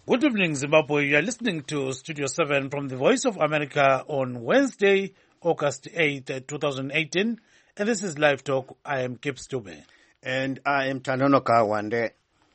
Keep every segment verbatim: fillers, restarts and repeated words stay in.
Good evening, Zimbabwe. You are listening to Studio seven from the Voice of America on Wednesday, August eighth, twenty eighteen. And this is Live Talk. I am Kip Stube. And I am Tanonoka Wande.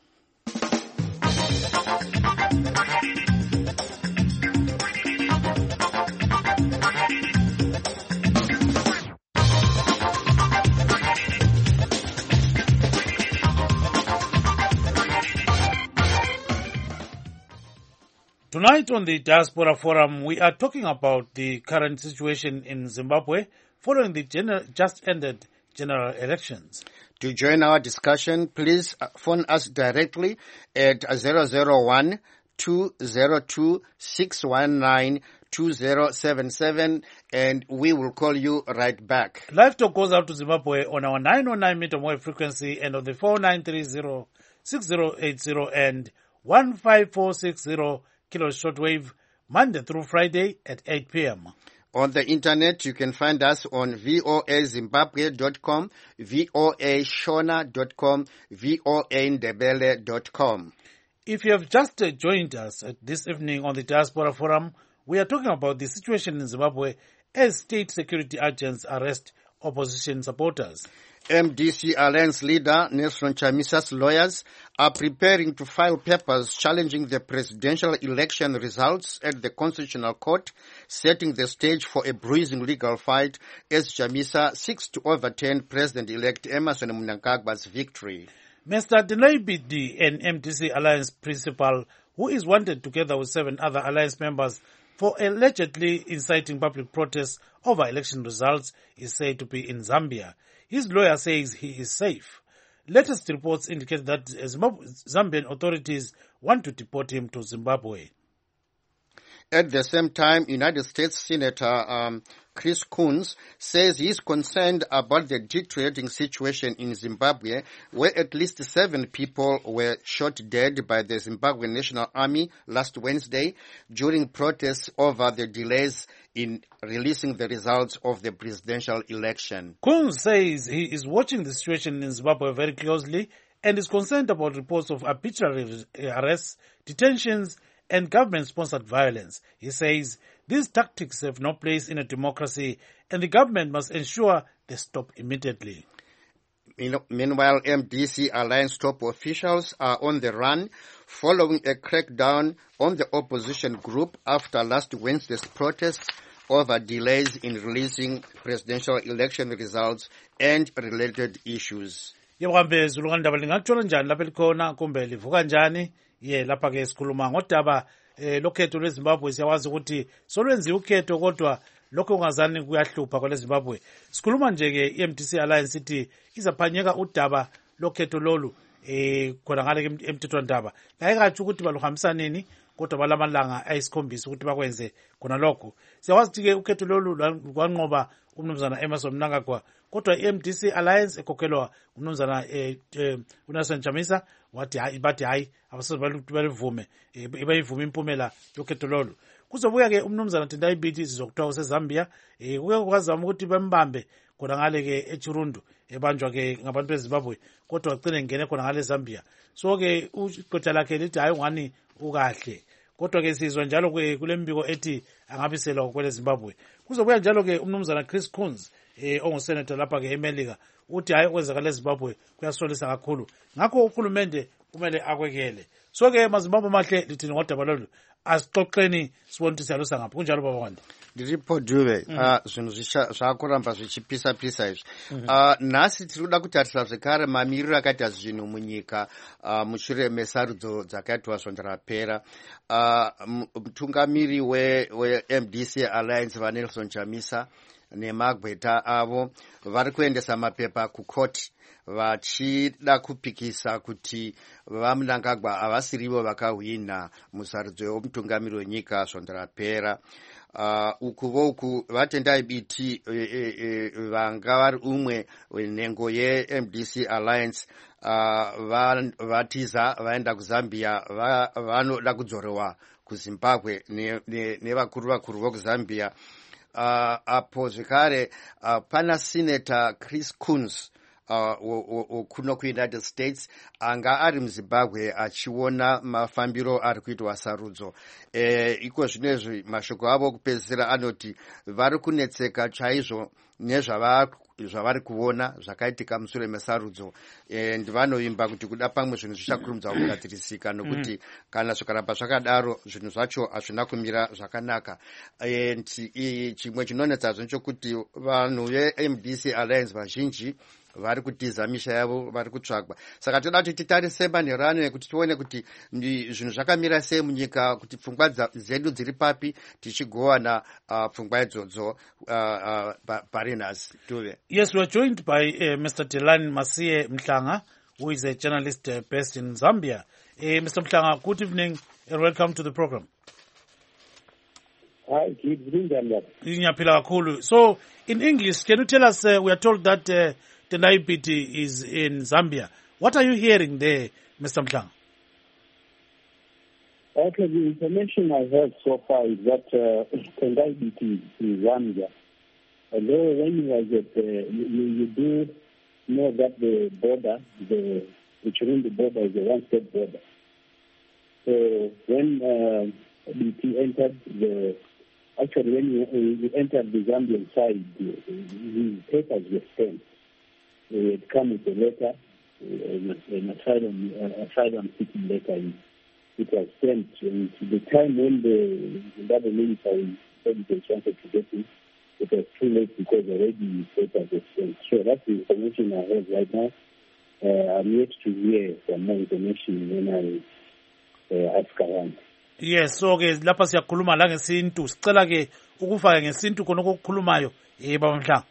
Tonight on the Diaspora Forum, we are talking about the current situation in Zimbabwe following the gener- just ended general elections. To join our discussion, please phone us directly at zero zero one, two zero two, six one nine, two zero seven seven and we will call you right back. Live Talk goes out to Zimbabwe on our nine oh nine meter wave frequency and on the four nine three zero, six zero eight zero and one five four six zero kilo shortwave, Monday through Friday at eight p.m. On the internet, you can find us on voa zimbabwe dot com, voa shona dot com, voa ndebele dot com. If you have just uh, joined us uh, this evening on the Diaspora Forum, we are talking about the situation in Zimbabwe as state security agents arrest opposition supporters. M D C Alliance leader Nelson Chamisa's lawyers are preparing to file papers challenging the presidential election results at the Constitutional Court, setting the stage for a bruising legal fight as Chamisa seeks to overturn President-elect Emmerson Mnangagwa's victory. Mister Denaibidi, an M D C Alliance principal who is wanted together with seven other Alliance members for allegedly inciting public protests over election results, is said to be in Zambia. His lawyer says he is safe. Latest reports indicate that Zambian authorities want to deport him to Zimbabwe. At the same time, United States Senator um, Chris Coons says he is concerned about the deteriorating situation in Zimbabwe, where at least seven people were shot dead by the Zimbabwe National Army last Wednesday during protests over the delays in releasing the results of the presidential election. Coons says he is watching the situation in Zimbabwe very closely and is concerned about reports of arbitrary arrests, detentions, and government-sponsored violence. He says these tactics have no place in a democracy and the government must ensure they stop immediately. Meanwhile, M D C Alliance top officials are on the run following a crackdown on the opposition group after last Wednesday's protests over delays in releasing presidential election results and related issues. Yebambe zulukandaba lingathola njani lapha likhona kumbe livuka njani? Ye lapha ke sikhuluma ngodaba eh, lokhetho lweZimbabwe. Siyawazi ukuthi solwenziwa ukhetho kodwa lokho ungazani kuyahlupha kwele Zimbabwe. Sikhuluma nje ke i-M D C Alliance ithi izaphanyeka udaba lokhetho lolu eh khona ngale emthethwandaba. Ayikathi ukuthi baluhambisaneni kodwa balamalanga ayisikhombisa ukuthi bakwenze khona lokho. Siyawazi ke ukhetho lolu kwanqoba umnumzana Emmerson Mnangagwa kodwa i-M D C Alliance ekhokhelwa umnumzana eh, eh, uNelson Chamisa wathi hayi bathi hayi abasoze balivume bayivume impumela yokhetho lolu. Kuzobuya ke umnumzana Denaibidi sizokuthiwa useZambia eh kuke kwazama ukuthi bembambe khona ngale ke eChirundu ebanjwa ke ngabantu beZimbabwe kodwa wagcina ngene khona ngale Zambia. So ke uqotha lakhe lithi hayi ngani ukahle kodwa ke sizwa njalo ke kulembiko ethi angabiselwa kwele Zimbabwe. Kuzobuya njalo ke umnumzana Chris Coons eh ongusenator lapha ke eMelika uthi hayi okwenzakala eZimbabwe kuyasolisa kakhulu ngakho uhulumende kumele akwekele. So ke maZimbabwe mahle lithini ngodaba lolu asixoxeni sibone ukuthi siyalusa ngaphi kunjalo baba Wande. Ndiripo Dube ah zvinhu zvakuramba zvichipisa pisa izvi. Ah nhasi tiri kuda kutarisa zvekare mamiriro akaita zvinhu munyika mushure mesarudzo dzakaitwa sonto rapera. Ah mutungamiri we-M D C Alliance vaNelson Chamisa nemagweta avo vari kuendesa mapepa kukoti vachida kupikisa kuti vaMnangagwa havasirivo vakahwina musarudzo yomutungamiri wenyika sonto rapera. Uh, uku voku vatendai biti e, e, e, vanga vari umwe nhengo ye-M D C Alliance uh, van, vatiza vaenda kuZambia vanoda va kudzorewa kuZimbabwe nevakuru ne, ne vakuru vokuzambia. Uh, apo zvekare uh, pana Senator Chris Coons uh, kuno kuunited states anga ari muzimbabwe achiona mafambiro ari kuitwa sarudzo. E, iko zvinezvi mashoko avo kupedzisira anoti vari kunetseka chaizvo nezvavari zvavari kuona zvakaitika mushure mesarudzo, and vanoimba kuti kuda pamwe zvinhu zvichakurumidza kugadzirisika nokuti kana zvikaramba zvakadaro zvinhu zvacho hazvina kumira zvakanaka. And chimwe chinonetsazvo nchokuti vanhu ve-M D C Alliance vazhinji vari kutiza misha yavo, vari kutsvagwa. Saka toda kuti titarise manherano ekuti tione kuti zvinhu zvakamira sei munyika, kuti pfungwa dzedu dziri papi tichigowana uh, pfungwa idzodzo uh, uh, Barinas Tuve. Yes, we are joined by uh, Mister Delani Masiye Mhlanga, who is a journalist uh, based in Zambia. Uh, Mister Mhlanga, good evening and welcome to the program. Hi, good evening. So, in English, can you tell us, uh, we are told that uh, Tendai Biti is in Zambia. What are you hearing there, Mister Mhlanga? Okay, the information I heard so far is that uh, Tendai Biti is in Zambia. Although when you was at, uh, you, you do know that the border, the, the Chirundi border is a one-state border. So when uh, B T entered the, actually when you, you entered the Zambian side, the, the papers were stamped. They had come with a letter, an asylum, uh, asylum seeking letter. It was sent, and to the time when the Zimbabwe military said they wanted to get it, it was too late because already papers were sent. So that's the information I have right now. Uh, I'm yet to hear some more information when I uh, ask around. Yes, so ke lapha siyakhuluma la ngesintu, sicela ke ukufaka ngesintu khona okukhulumayo eh baba Mhlanga.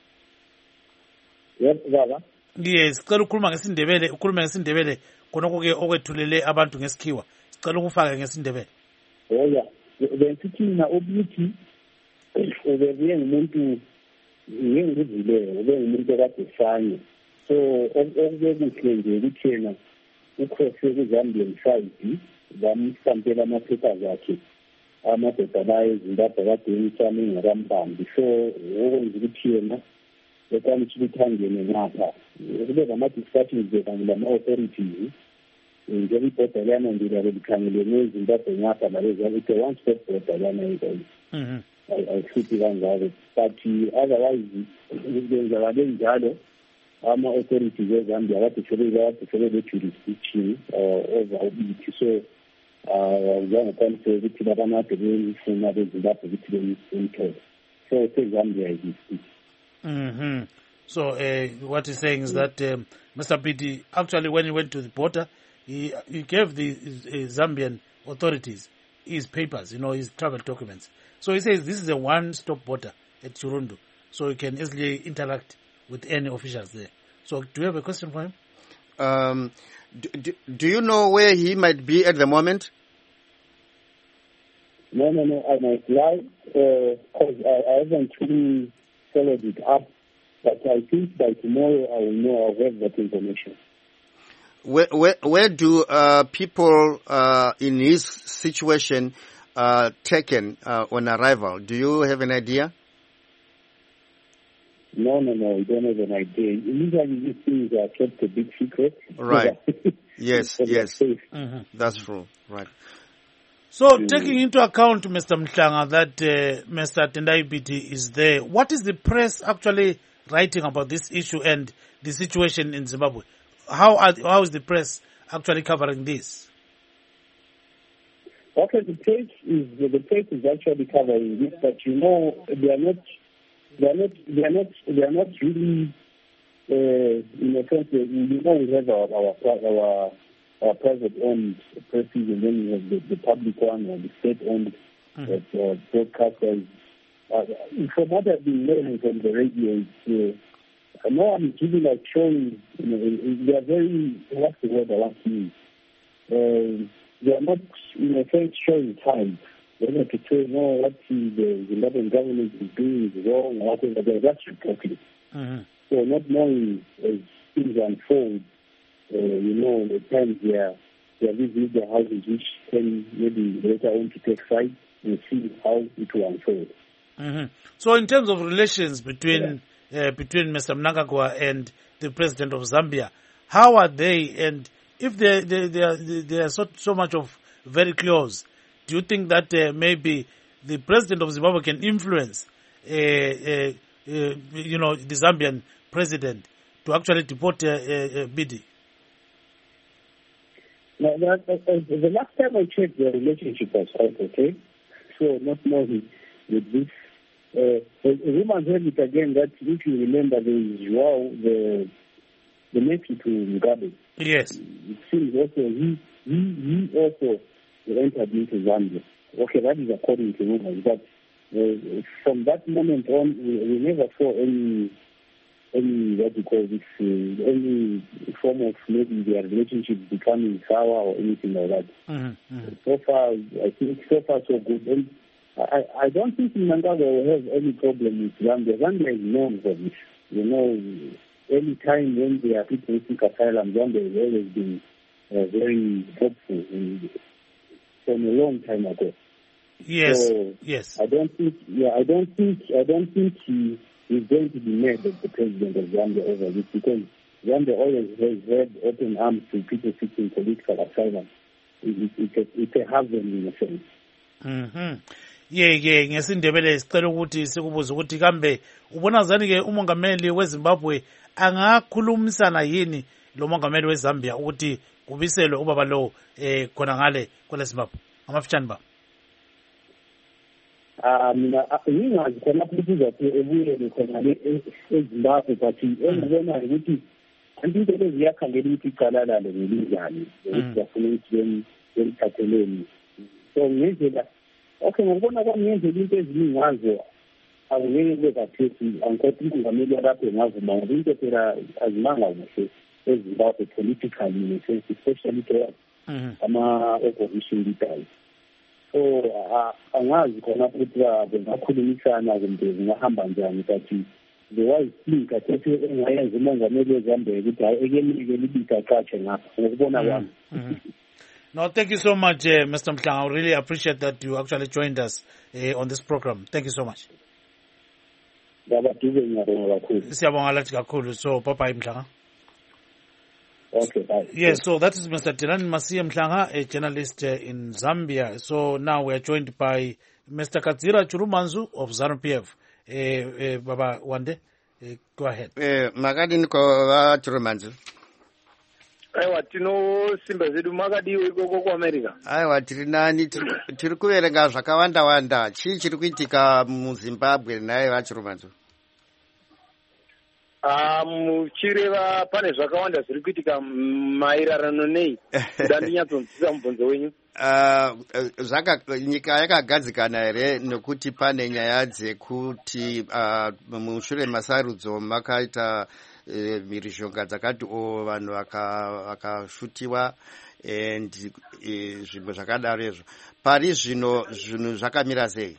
Yes, baba. Yes, sicela ukukhuluma ngesindebele, ukhuluma ngesindebele khona ke okwethulele abantu ngesikhiwa. Sicela ukufaka ngesindebele. Oh yeah, besithi na obuthi ubebuye ngumuntu ngengizile, ube ngumuntu okade sanye. So okubuhle nje ukuthi yena ukhose kuZambian side bamsampela amaphepha akhe amadoda layo eZimbabwe kade emtshame ngakambambi. So okwenza ukuthi yena ekwanisa ukuthi angene ngapha kube lama-discussions kanye lama-authorities njalo ibhoda liyana ndila belikhangele nezimbabwe ngapha nalezakuthi one step border liyana yikayo ayisithi kanjalo, but otherwise kwenzakale njalo ama-authorities eZambia kade kade le-jurisdiction over ubithi. So zangakwaniseka ukuthi labanade befuna bezimbabwe ukuthi bemthole. So seZambia is Mm-hmm. So uh, what he's saying is that um, Mister Biti, actually when he went to the border, he, he gave the uh, Zambian authorities his papers, you know, his travel documents. So he says this is a one-stop border at Chirundu, so he can easily interact with any officials there. So do you have a question for him? Um, do, do you know where he might be at the moment? No, no, no, I might lie, because uh, I, I haven't really followed it up, but I think by tomorrow I will know, I'll have that information. Where, where, where do uh, people uh, in his situation uh, taken uh, on arrival? Do you have an idea? No, no, no, we don't have an idea. Usually these things are kept a big secret. Right. Yes, yes. Mm-hmm. That's true. Right. So, mm. taking into account, Mister Mhlanga, that uh, Mister Tendai Biti is there, what is the press actually writing about this issue and the situation in Zimbabwe? How are, how is the press actually covering this? Okay, the press is the press is actually covering this, but you know they are not they are not they are not they are not really uh, in a sense. You know, we have our our our, our private owned presses, and then we have the, the public one or the state owned mm-hmm. uh, broadcasters. Uh, from what I've been learning from the radio, it's, uh, no one is really like showing. You know, they are very, what's the word I want to use? Uh, they are not, in a sense, showing time. They're not to say, no, what the Zimbabwean government is doing is wrong or whatever. They're just reporting. Mm-hmm. So not knowing as things unfold, uh, you know, at times they are, they are visiting the houses which can maybe later on to take sides and see how it will unfold. Mm-hmm. So in terms of relations between yeah. uh, between Mister Mnangagwa and the president of Zambia. How are they? And if they they they are, they are so, so much of very close, do you think that uh, maybe the president of Zimbabwe can influence, uh, uh, uh, you know, the Zambian president to actually deport uh, uh, Bidi? Now, that, uh, the last time I checked, the relationship was out, okay? So, not more with, with this. Uh, rumors have it again that if you remember, there is Joao, the, the nephew to Mugabe. Yes. It seems also he, he, he also entered into Zambia. Okay, that is according to rumors, but uh, from that moment on, we, we never saw any any what you call this, uh, any form of maybe their relationship becoming sour or anything like that. Mm-hmm, mm-hmm. So far, I think so far so good. And I, I don't think Mnangagwa will have any problem with Zambia. Zambia is known for this. You know, any time when there are people who seek asylum, Zambia has always been uh, very helpful in, from a long time ago. Yes. So yes. I don't think. Yeah, I don't think. I don't think he is going to be mad at the president of Zambia over this, because Zambia always has had open arms to people seeking political asylum. It, it, it, it's a haven in a sense. Mhm. Ye ye ngesindebele sicela ukuthi sikubuza ukuthi kambe ubona zani ke umongameli weZimbabwe angakhulumisana yini lo mongameli weZambia ukuthi kubiselwe ubaba lo eh khona ngale kwele Zimbabwe amafitshane ba Ah mina ngingazi khona ukuthi uzathi ebuyele khona eZimbabwe but engibona ukuthi anti into leziyakhangela ukuthi icala lalo ngelinjani ukuthi bafuna ukuthi bemthatheleni. So ngendlela okay ngibona kwami ngendlela into eziningi ngazo angeke bezathithi angikhothi umongameli lapho ngavuma ngoba into phela azimanga kuhle eZimbabwe politically especially to ama opposition leaders. So angazi khona ukuthi bengakhulumisana kumbe ngahamba njani but the wise thing kathi engayenza umongameli weZambia ukuthi hayi ekemike libika qache ngapha ngokubona kwami. No, thank you so much, uh, Mister Mhlanga. I really appreciate that you actually joined us uh, on this program. Thank you so much. Siyabonga lathi kakhulu. So, bye-bye, Mhlanga. Okay, bye. Yes, so that is Mister Tirani Masiye Mhlanga, a journalist uh, in Zambia. So now we are joined by Mister Kadzira Chirumanzu of ZANU P F. Uh, uh, Baba Wande, uh, go ahead. Eh, makadini kwa Chirumanzu. Aiwa tino simba zedu makadiwe koko ku America. Aiwa tiri nani tiri kuverenga zvakawanda wanda. Chii chiri kuitika muZimbabwe naye vaChirumanzu? Ah muchireva pane zvakawanda zviri kuitika maererano nei kuda ndinyatsonzisa mubvunzo wenyu. Uh, zvaka nyika yakagadzikana here nekuti pane nyaya dzekuti uh, mushure masarudzo makaita uh, mhirizhonga dzakati o vanhu vakashutiwa and uh, zvimwe zvakadaro izvo. Pari zvino zvinhu zvakamira sei?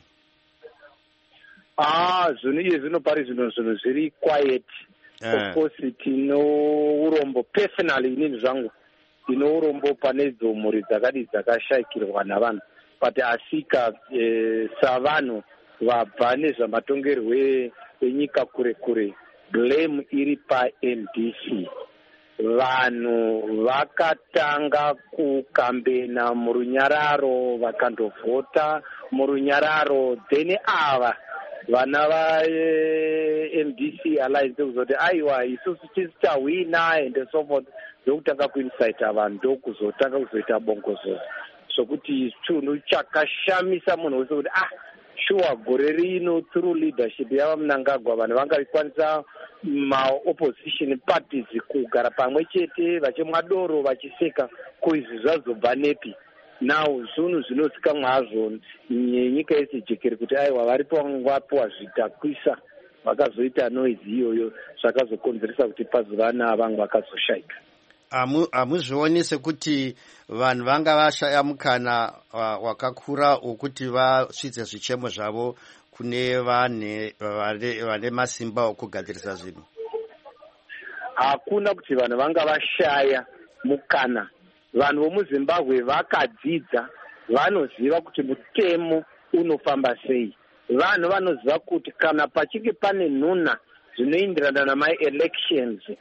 Ah zvinhu iye zvino pari zvino zvinhu zviri quiet. Uh. Of course tino urombo personally inini zvangu tino urombo pane dzomuri dzakadi dzakashayikirwa navanhu but asika e, savanhu vabva nezvamatongerwe enyika kure kure blame iri pa-M D C. Vanhu vakatanga kukambena murunyararo vakandovhota murunyararo then ava vana va M D C alliance kuzoti aiwa isusu tisi tahwina and so forth ndokutanga kuincita vanhu ndokuzotanga kuzoita bongozozo sokuti chinhu chakashamisa munhu wese kuti ah sure gore rino through leadership yava Mnangagwa vanhu vangakwanisa ma-opposition parties kugara pamwe chete vachimwa doro vachiseka kuizvi zvazobva nepi. Now zvinhu zvinosikamwa hazvo nyika yese jekere kuti aiwa varipo vapiwa zvitakwisa vakazoita noise iyoyo zvakazokonzeresa kuti pazovana vamwe vakazoshayika. Hamuzvioni sekuti vanhu vanga vashaya mukana wakakura wokuti vasvitse zvichemo zvavo kune vanhu vane masimba okugadzirisa zvinhu? Hakuna kuti vanhu vanga vashaya mukana. Vanhu vomuZimbabwe vakadzidza, vanoziva kuti mutemo unofamba sei. Vanhu vanoziva kuti kana pachinge pane nhuna zvinoenderana nama-elections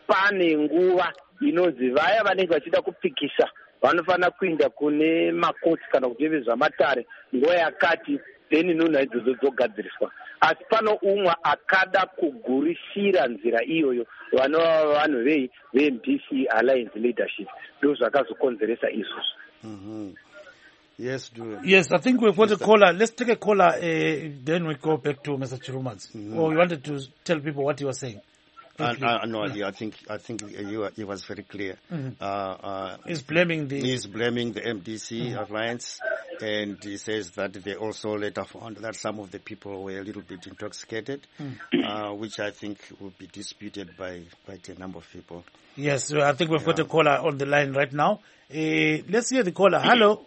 pane nguva inonzi vaya vanenge vachida kupikisa vanofanira kuenda kune makoti kana kuti vezvamatare nguva yakati then nhunha idzodzo dzogadziriswa. Asi pano umwe akada kugurisira nzira iyoyo vanova vanhu ve-M D C Alliance Leadership ndo zvakazokonzeresa izvozvo. Mm-hmm. Yes, do it. Yes, I think we've got a caller. Let's take a caller, uh, then we go back to Mister Chirumadzi. Mm-hmm. Or you wanted to tell people what you were saying? Uh, uh, no, yeah. I think I think you, he was very clear. Mm-hmm. Uh, uh, he's blaming the he's blaming the M D C mm-hmm. Alliance, and he says that they also later found that some of the people were a little bit intoxicated, mm-hmm. uh, which I think will be disputed by quite a number of people. Yes, so I think we've yeah. got a caller on the line right now. Uh, let's hear the caller. Hello.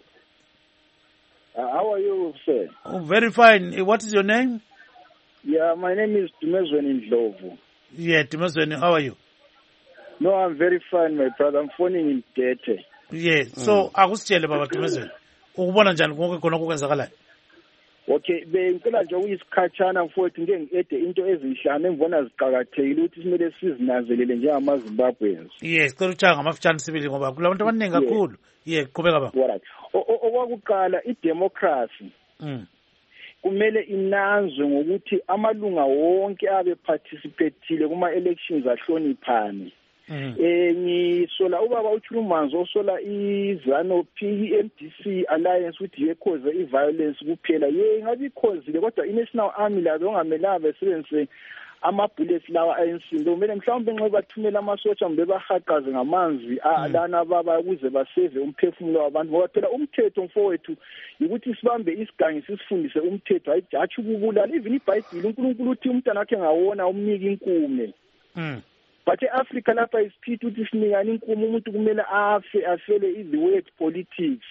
Uh, how are you, sir? Oh, very fine. Uh, what is your name? Yeah, my name is Tumezweni Ndlovu. Yeah, Tumezweni, how are you? No, I'm very fine, my brother. I'm phoning in Tete. Yeah, so akusitshele baba Tumezweni. Ukubona njani konke khona okwenzakalayo? Okay, bengicela nje uyisikhatshana mfowethu ngeke ngiede into ezinhlanu engibona ziqhakathekile ukuthi simele sizinanzelele njengamaZimbabweans. Yes, cela uthanga amafutshane sibili ngoba kulabantu abaningi kakhulu. Yeah, qhubeka baba. Alright. Okwakuqala idemocracy. Mm. Kumele inanzwe ngokuthi amalunga wonke abe participatile kuma elections ahloniphane. Eh ngisola ubaba uChulumanzi osola iZanu P M D C Alliance ukuthi yekhoze iviolence kuphela ye ngabe ikhozile kodwa iNational Army lazo ongamelanga besebenzise ama-bullets lawa ayinsimbi kumele mhlawumbe nxa bathumela amasotsha mbe bahaqaze ngamanzi alana baba ukuze baseve umphefumulo wabantu ngoba phela umthetho mfowethu ukuthi sibambe isigangi sisifundise umthetho hayijathi ukubulala even iBhayibheli uNkulunkulu uthi umntana wakhe ngawona umnika inkume. Mm. But eAfrica lapha isiphithu ukuthi sinikana inkume umuntu kumele afe afele the way politics.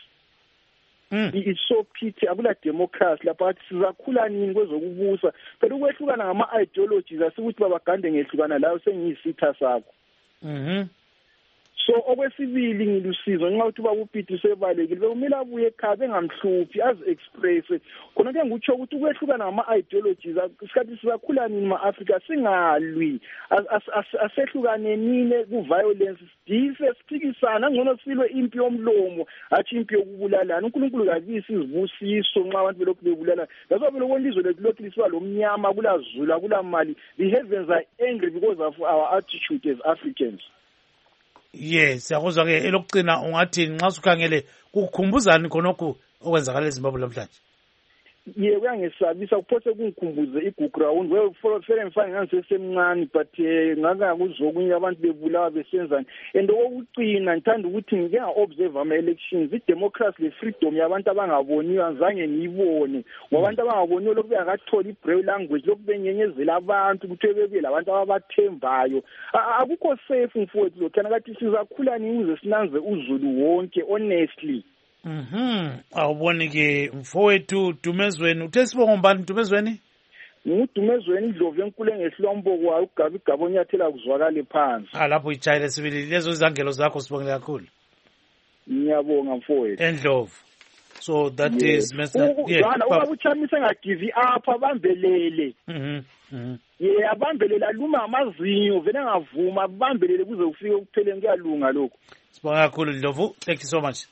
Mm. It's so pity akula democracy lapha athi sizakhula nini kwezokubusa phela ukwehlukana ngama ideologies asikuthi babagande ngehlukana lawo sengiyisitha sakho. Mhm. So okwesibili ngilusizo nxa uthi babupiti sebalekile bekumele abuye ekhaya bengamhluphi az express khona ke ngikutsho ukuthi ukwehlukana ngama ideologies isikhathi sizakhula nini ma-Africa singalwi asehlukane nini ku violence sidise siphikisana ngcono silwe impi yomlomo athi impi yokubulalana uNkulunkulu kabisi izibusiso nxa abantu belokhu bebulalana ngaso phela kwelizwe lethu lokhu lisiba lomnyama kulazula kulamali the heavens are angry because of our attitude as Africans. Yes, siyakuzwa ke elokugcina ungathi nxa sukhangele kukukhumbuzani khonokho okwenzakala eZimbabwe namhlanje. Ye kuyangesabisa kuphose kungikhumbuze iGuground we fere mfana ngisesemncane but ngaka kuzokunye abantu bebulawa besenzana and okucina ngithanda ukuthi ngike ngaobserve ama elections idemocracy le freedom yabantu abangaboniyo azange ngiyibone ngabantu abangaboniyo lokube akathola ibraille language lokube nyenyezela abantu ukuthi bebe labantu ababathembayo akukho safe mfowethu lo kana kathi sizakhula nini uze sinanze uZulu wonke honestly. Mhm. Awuboni ke mfowethu Dumezweni uthe sibongo mbani Dumezweni? Ngudumezweni Ndlovu enkulu engehlombo kwayo ugabi igaba onyathela kuzwakala phansi. Ah lapho ijayile sibili lezo izangelo zakho sibongela kakhulu. Ngiyabonga mfowethu. Endlovu. So that yes. is Mister Yeah. Ubaba uChamisa engagive up abambelele. Mhm. Mhm. Yeah, abambelele aluma amazinyo vele ngavuma abambelele kuze ufike ukupheleni kuyalunga lokho. Sibonga kakhulu Ndlovu. Thank you so much.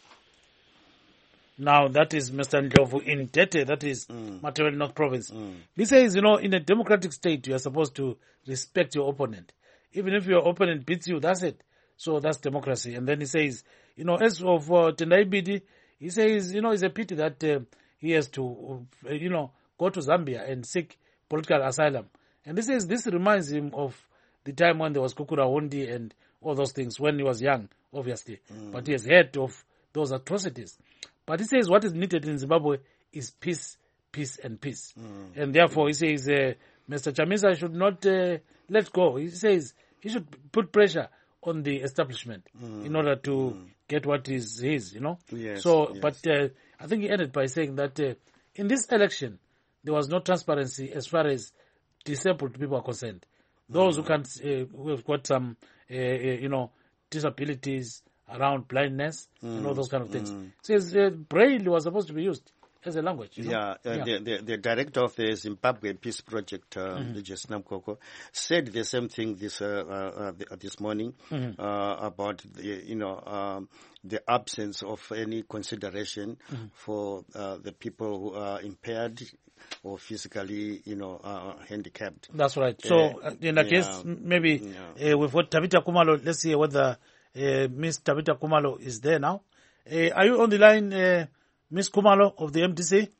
Now, that is Mister Ndlovu in Tete, that is mm. Matabele North Province. Mm. He says, you know, in a democratic state, you are supposed to respect your opponent. Even if your opponent beats you, that's it. So that's democracy. And then he says, you know, as of uh, Tendai Biti, he says, you know, it's a pity that uh, he has to, uh, you know, go to Zambia and seek political asylum. And he says this reminds him of the time when there was Kukura Hundi and all those things, when he was young, obviously. Mm. But he has heard of those atrocities. But he says what is needed in Zimbabwe is peace, peace, and peace. Mm. And therefore, he says uh, Mister Chamisa should not uh, let go. He says he should put pressure on the establishment mm. in order to mm. get what is his, you know. Yes, so, yes. but uh, I think he ended by saying that uh, in this election, there was no transparency as far as disabled people are concerned. Those mm. who can't, uh, who have got some, uh, uh, you know, disabilities, around blindness mm. and all those kind of things. Mm. Says uh, braille was supposed to be used as a language. You know? Yeah, uh, yeah. The, the the director of the Zimbabwe Peace Project, uh, mm-hmm. Regis Namkoko, said the same thing this uh, uh, uh, this morning mm-hmm. uh, about the, you know um, the absence of any consideration mm-hmm. for uh, the people who are impaired or physically, you know, uh, handicapped. That's right. So uh, in that yeah, case, maybe yeah. uh, we've got Tabita Kumalo. Let's see whether uh, Miss Tabita Kumalo is there now. Uh, are you on the line? Uh, Miss Kumalo of the M D C?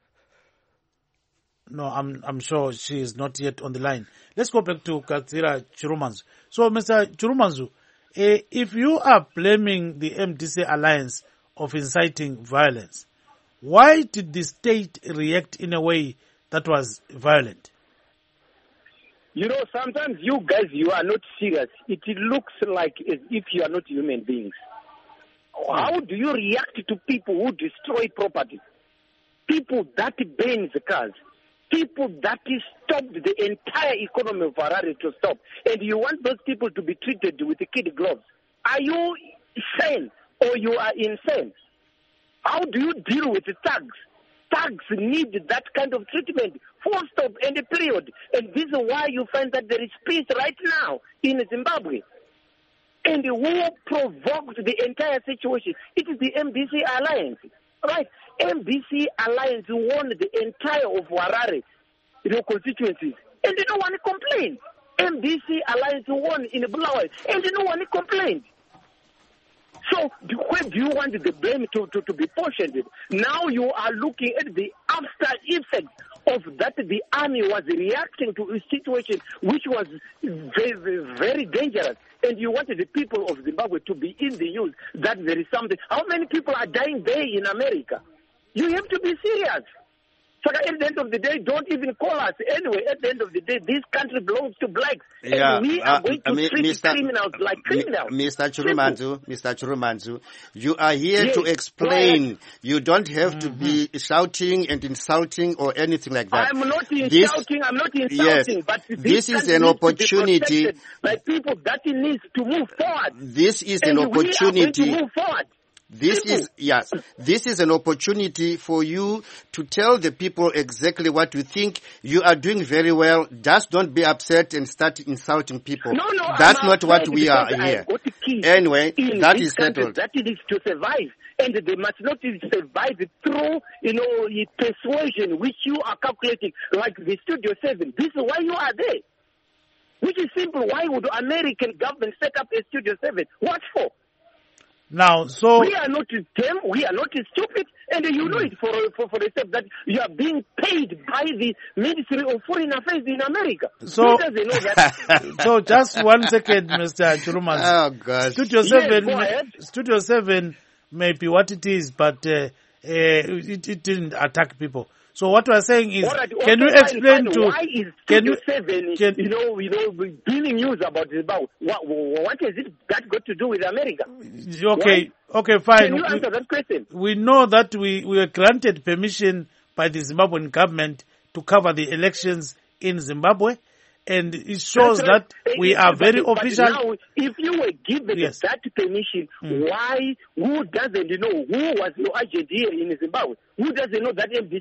No, I'm I'm sure she is not yet on the line. Let's go back to Katsira Chirumanzu. So, Mister Chirumanzu, uh, if you are blaming the M D C alliance of inciting violence, why did the state react in a way that was violent? You know, sometimes you guys, you are not serious. It looks like as if you are not human beings. How do you react to people who destroy property? People that burn the cars? People that stopped the entire economy of Harare to stop? And you want those people to be treated with kid gloves? Are you sane or you are insane? How do you deal with the thugs? Thugs need that kind of treatment, full stop, and a period. And this is why you find that there is peace right now in Zimbabwe. And who provoked the entire situation? It is the M D C alliance, right? M D C alliance won the entire of Harare, you know, constituencies, and no one complained. M D C alliance won in Bulawayo, and no one complained. So where do you want the blame to, to, to be portioned? Now you are looking at the after effects of that. The army was reacting to a situation which was very, very dangerous. And you wanted the people of Zimbabwe to be in the news that there is something. How many people are dying there in America? You have to be serious. So at the end of the day, don't even call us. Anyway, at the end of the day, this country belongs to blacks. Yeah, and we are uh, going to uh, treat Mister criminals like criminals. Mister Chirumanzu, Mister Chirumanzu, you are here yes. to explain. Well, you don't have mm-hmm. to be shouting and insulting or anything like that. I'm not insulting. This, I'm not insulting. yes, but this, this is an opportunity. Like people that needs to move forward. This is and an opportunity. We are going to move forward. This is, yes, this is an opportunity for you to tell the people exactly what you think. You are doing very well. Just don't be upset and start insulting people. No, no, That's I'm not what we are here. Anyway, that is settled. That is to survive. And they must not survive through, you know, persuasion, which you are calculating, like the Studio seven. This is why you are there. Which is simple. Why would the American government set up a Studio seven? What for? Now, so we are not dumb, we are not stupid, and you know it for for for the fact that you are being paid by the Ministry of Foreign Affairs in America. So, who doesn't know that? So just one second, Mister Chirumanzu. Oh gosh. Studio Seven, yes, Studio Seven may be what it is, but uh, uh, it, it didn't attack people. So what we are saying is, right, can you explain to why is can you seven, can, you know, you know, being news about about what what is it that got to do with America? Okay, why? okay, fine. Can you answer that question? We know that we, we were granted permission by the Zimbabwean government to cover the elections in Zimbabwe, and it shows right. that we are very but, official. But now, if you were given yes. that permission, mm. why? Who doesn't know? Who was your agent here in Zimbabwe? Who doesn't know that M D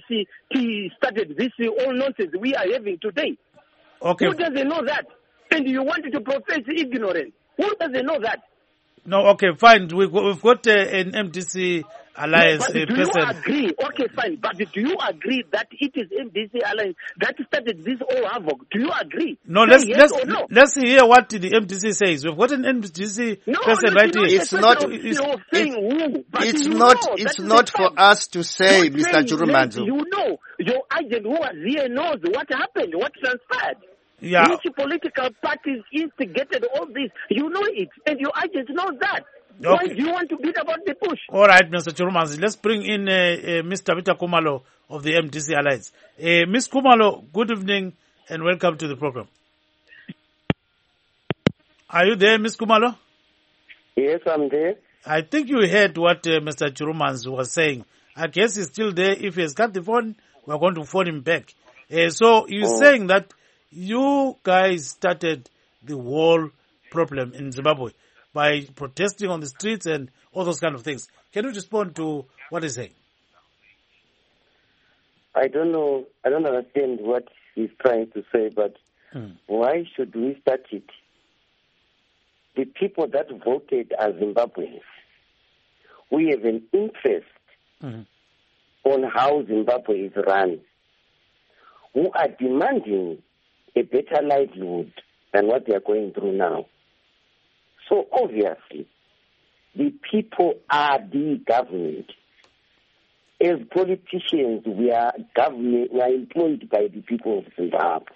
C started this all nonsense we are having today? Okay. Who doesn't know that? And you wanted to profess ignorance. Who doesn't know that? No, okay, fine. We've got, we've got uh, an M D C alliance no, uh, do person. you agree? Okay, fine. But do you agree that it is M D C alliance that started this all havoc? Do you agree? No, Say let's yes let's no? let's hear what the M D C says. We've got an M D C no, person no, right no, here. It's not. It's, it's, who, it's not. know, it's not for us to say, Mister Chirumanzu. You know, your agent who was here knows what happened, what transpired. Yeah. Which political parties instigated all this? You know it, and your agent knows that. Okay. Why do you want to beat about the bush? All right, Mister Chirumanzu, let's bring in uh, uh, Miss Tabita Kumalo of the M D C Alliance. Uh, Miss Kumalo, good evening and welcome to the program. Are you there, Miss Kumalo? Yes, I'm there. I think you heard what uh, Mister Chirumanzu was saying. I guess he's still there. If he has got the phone, we're going to phone him back. Uh, so you're oh. saying that you guys started the whole problem in Zimbabwe by protesting on the streets and all those kind of things. Can you respond to what he's saying? I don't know, I don't understand what he's trying to say, but mm. why should we start it? The people that voted are Zimbabweans. We have an interest mm. on how Zimbabwe is run, who are demanding a better livelihood than what they are going through now. So obviously, the people are the government. As politicians, we are government, we are employed by the people of Zimbabwe.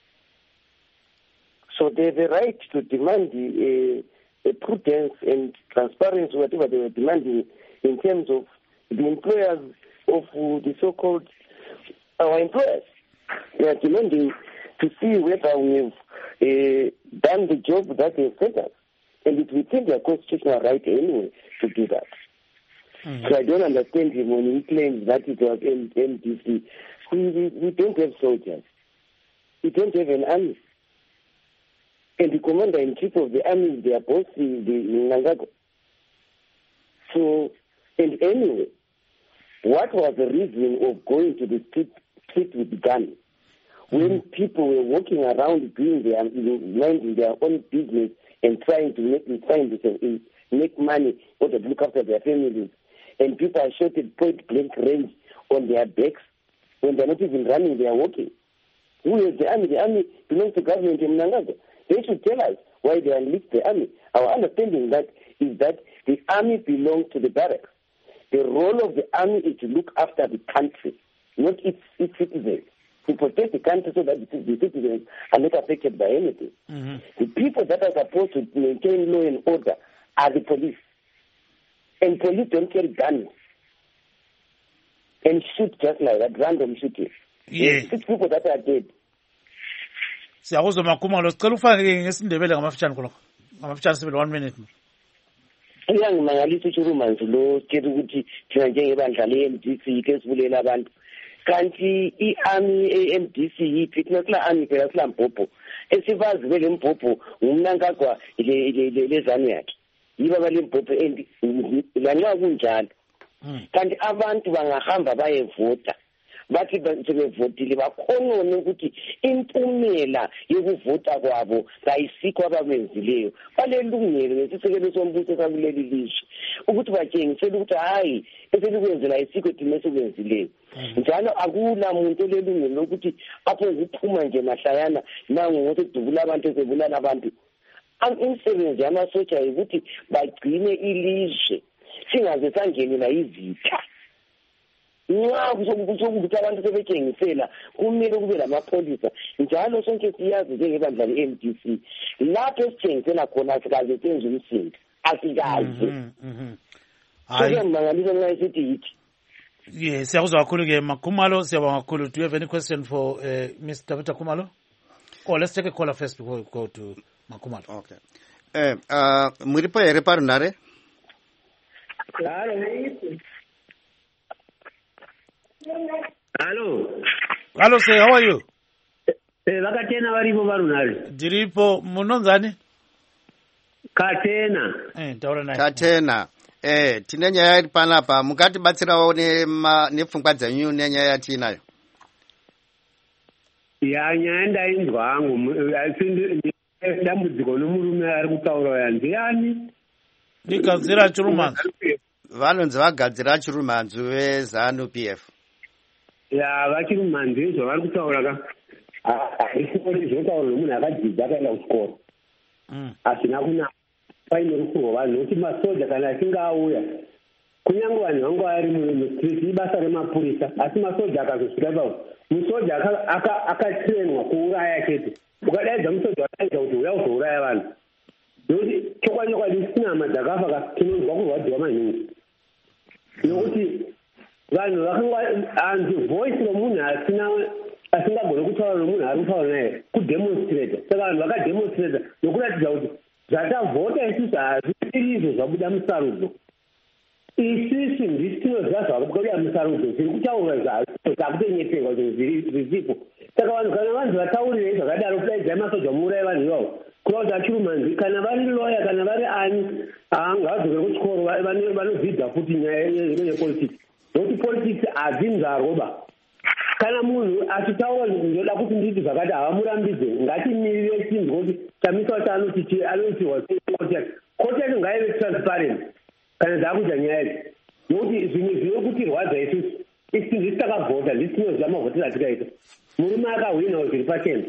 So they have the right to demand a, a prudence and transparency, whatever they were demanding in terms of the employers of the so-called our employers. They are demanding to see whether we have uh, done the job that they set us. And it within their constitutional right anyway to do that. Mm-hmm. So I don't understand him when he claims that it was M D C. We, we, we don't have soldiers. We don't have an army. And the commander-in-chief of the army is their boss, the Mnangagwa. So, and anyway, what was the reason of going to the street, street with the gun? When mm-hmm. people were walking around doing their, minding their own business and trying to make find and make money or to look after their families, and people are shot at point blank range on their backs when they're not even running, they are walking. Who is the army? The army belongs to government in Mnangagwa. They should tell us why they unleashed the army. Our understanding that is that the army belongs to the barracks. The role of the army is to look after the country, not its, its citizens. To protect the country so that the citizens are not affected by anything. Mm-hmm. The people that are supposed to maintain law and order are the police. And police don't carry guns and shoot just like that, random shooting. Yeah. Six people that are dead. Siyakuzwa Makhumalo, sicela ufake ngesindebele ngamafitshane khona. Ngamafitshane sibili one minute. Uyangimangalisa uChurumanzi lo sithethe ukuthi thina njengebandla le-M D C ke sibulela abantu. Kanti i-army e-M D C yiphi thina kula army phela sila Mbhobho esibazi bele Mbhobho ngumnankagwa lezanu yakhe yiba bale Mbhobho endi lanxa kunjalo kanti abantu bangahamba bayevota bathi sebevotile bakhonone ukuthi impumela yokuvota kwabo kayisikho ababenzileyo balelungelo ngesisekelo sombuso sakuleli lizwe ukuthi batshengisele ukuthi hayi eselikwenzela isikho thina esikwenzileyo njalo akula muntu olelungelo lokuthi apho ukuphuma nje mahlayana nangu ngokuthi kudubula abantu ezebulala abantu umsebenzi yamasotsha ukuthi bagcine ilizwe singaze sangenela izitha nxa kusokuthi abantu sebetshengisela kumele kube lamapholisa njalo sonke siyazi njengebandla le-M D C lapho esitshengisela khona asikaze senze umsindo asikaze sokuyangimangalisa nxa esithi yithi. Yes, siyakuzwa kakhulu-ke Makhumalo, siyabonga kakhulu. Do you have any question for uh, Mister Davita Khumalo? Oh, let's take a caller first before we go to Makhumalo. Okay. Eh, uh, muripo here parunare? Hello. Hello, sir. How are you? Eh, vakatena varipo varunare. Diripo munonzani? Katena. Eh, taura naye. Katena. Eh, tine nyaya iri panapa mukatibatsirawo nepfungwa dzenyu nenyaya yatinayo. Ya nyaya ndainzwa hangu asi dambudziko nomurume ari kutaura ya ndiani? Ndigadzira Chirumanzu. Vanonzi vagadzira Chirumanzu veZANU P F. Ya vaChirumanzu izvo vari kutaura ka. Haisi zvotaura nomunhu akadzidza akaenda kuchikoro. Asina kunaka. Paine rukuhwa vanhu nokuti masoja kana achinge auya kunyange vanhu vangu vari mustriti ibasa remapurisa asi masoja akazosvika pavo musoja akatrenwa kuuraya chete ukadaidza musoja wadaidza kuti uya kuzouraya vanhu nokuti chokwadi chokwadi sinama dzakafa tinonzwa kurwadziwa maningi nokuti vanhu vakanga hanzi voice romunhu asina asingagone kutaura nomunhu ari kutaura naye kudemonstrata saka vanhu vakademonstrata nokuratidza kuti zvatavhota isusu hazvisirizvo zvabuda musarudzo isisi ndisi tinoziva zvabuda musarudzo zviri kutaura zvakutonyeperwa zvisipo saka vanhu kana vanhu vataurirei zvakadaro kudaidzai masoja muurai vanhu ivavo kuva kuti aChirumanzi kana vari loya kana vari ani ngavadzoke kuchikoro vanodzidza futi nyaya yepolitics nokuti politics hadzinzarwoba kana munhu achitaura ndoda kuti nditi zvakati havamurambidze ngatimirire chinhu kuti chamiswa chaanoti anoitirwa koti yacho koti yacho ngaive transparent kana dzaakuita nyaya idzi nokuti zvimwe zvino kutirwadza isusu isi ndisi takavhota ndisi tinoziva mavhotero atikaita murume akahwinawo zviri pachena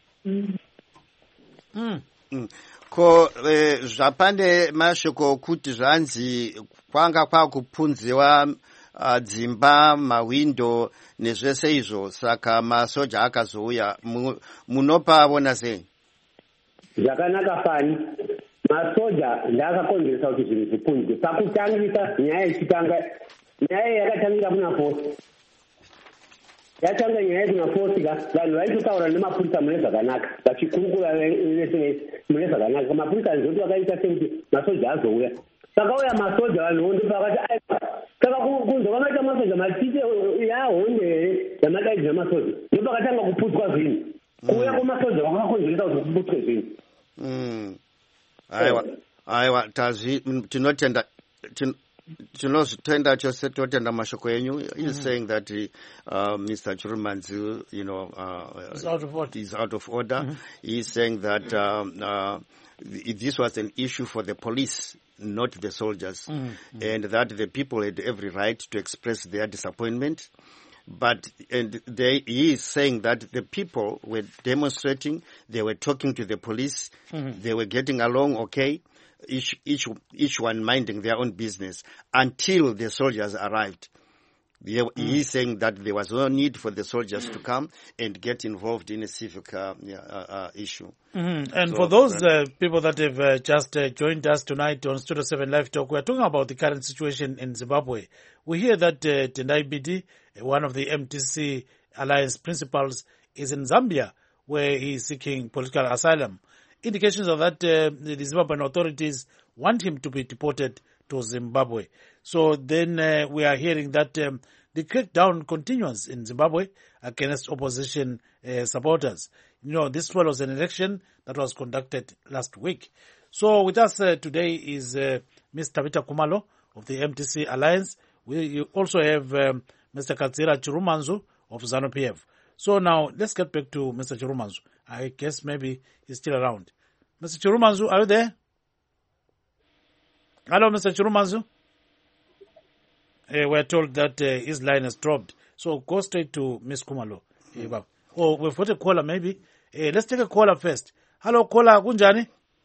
ko zvapane mashoko okuti zvanzi kwanga kwakupunziwa Uh, dzimba mahwindo nezvese izvo saka masoja akazouya munopavona sei? Zvakanaka fani masoja ndaakakonzeresa kuti zvinhu zvipunzwe pakutangisa nyaya ichitanga nyaya yakatangira kuna fosi yatanga nyaya kuna fosi ka vanhu vaitotaura nemapurisa mune zvakanaka vachikurukura vese vese mune zvakanaka mapurisa ndizoti vakaita sekuti masoja azouya pakauya masoja vanhu vondo pakati saka kunzwa vamaita masoja matite yahonde here yamadaidza masoja ndo pakatanga kuputswa zvinhu kuuya kwemasoja vakakonzeresa kuti kuputswe zvinhu aiwa aiwa tazi tinotenda tinozvitenda chose totenda mashoko enyu. He is saying that uh, Mister Chirumanzi, you know, uh, is out of order. Is out of order. Mm-hmm. He is saying that um, uh, this was an issue for the police, not the soldiers, mm-hmm. and that the people had every right to express their disappointment. But and they, he is saying that the people were demonstrating, they were talking to the police, mm-hmm. they were getting along okay, each each each one minding their own business until the soldiers arrived. They, mm-hmm. He is saying that there was no need for the soldiers to come and get involved in a civic uh, uh, uh, issue. Mm-hmm. And so, for those uh, people that have uh, just uh, joined us tonight on Studio seven Live Talk, we are talking about the current situation in Zimbabwe. We hear that uh, Tendai Biti, one of the M D C Alliance principals, is in Zambia, where he is seeking political asylum. Indications of that uh, the Zimbabwean authorities want him to be deported to Zimbabwe. So then uh, we are hearing that um, the crackdown continues in Zimbabwe against opposition uh, supporters. You know, this follows an election that was conducted last week. So with us uh, today is uh, Miz Tabita Kumalo of the M D C Alliance. We also have um, Mister Katsira Chirumanzu of ZANU P F. So now let's get back to Mister Chirumanzu. I guess maybe he's still around. Mister Chirumanzu, are you there? Hello, Mister Chirumanzu. Uh, we're told that uh, his line has dropped. So go straight to Miz Kumalo. Mm-hmm. Uh, oh, we've got a caller maybe. Uh, let's take a caller first. Hello, caller, kunjani?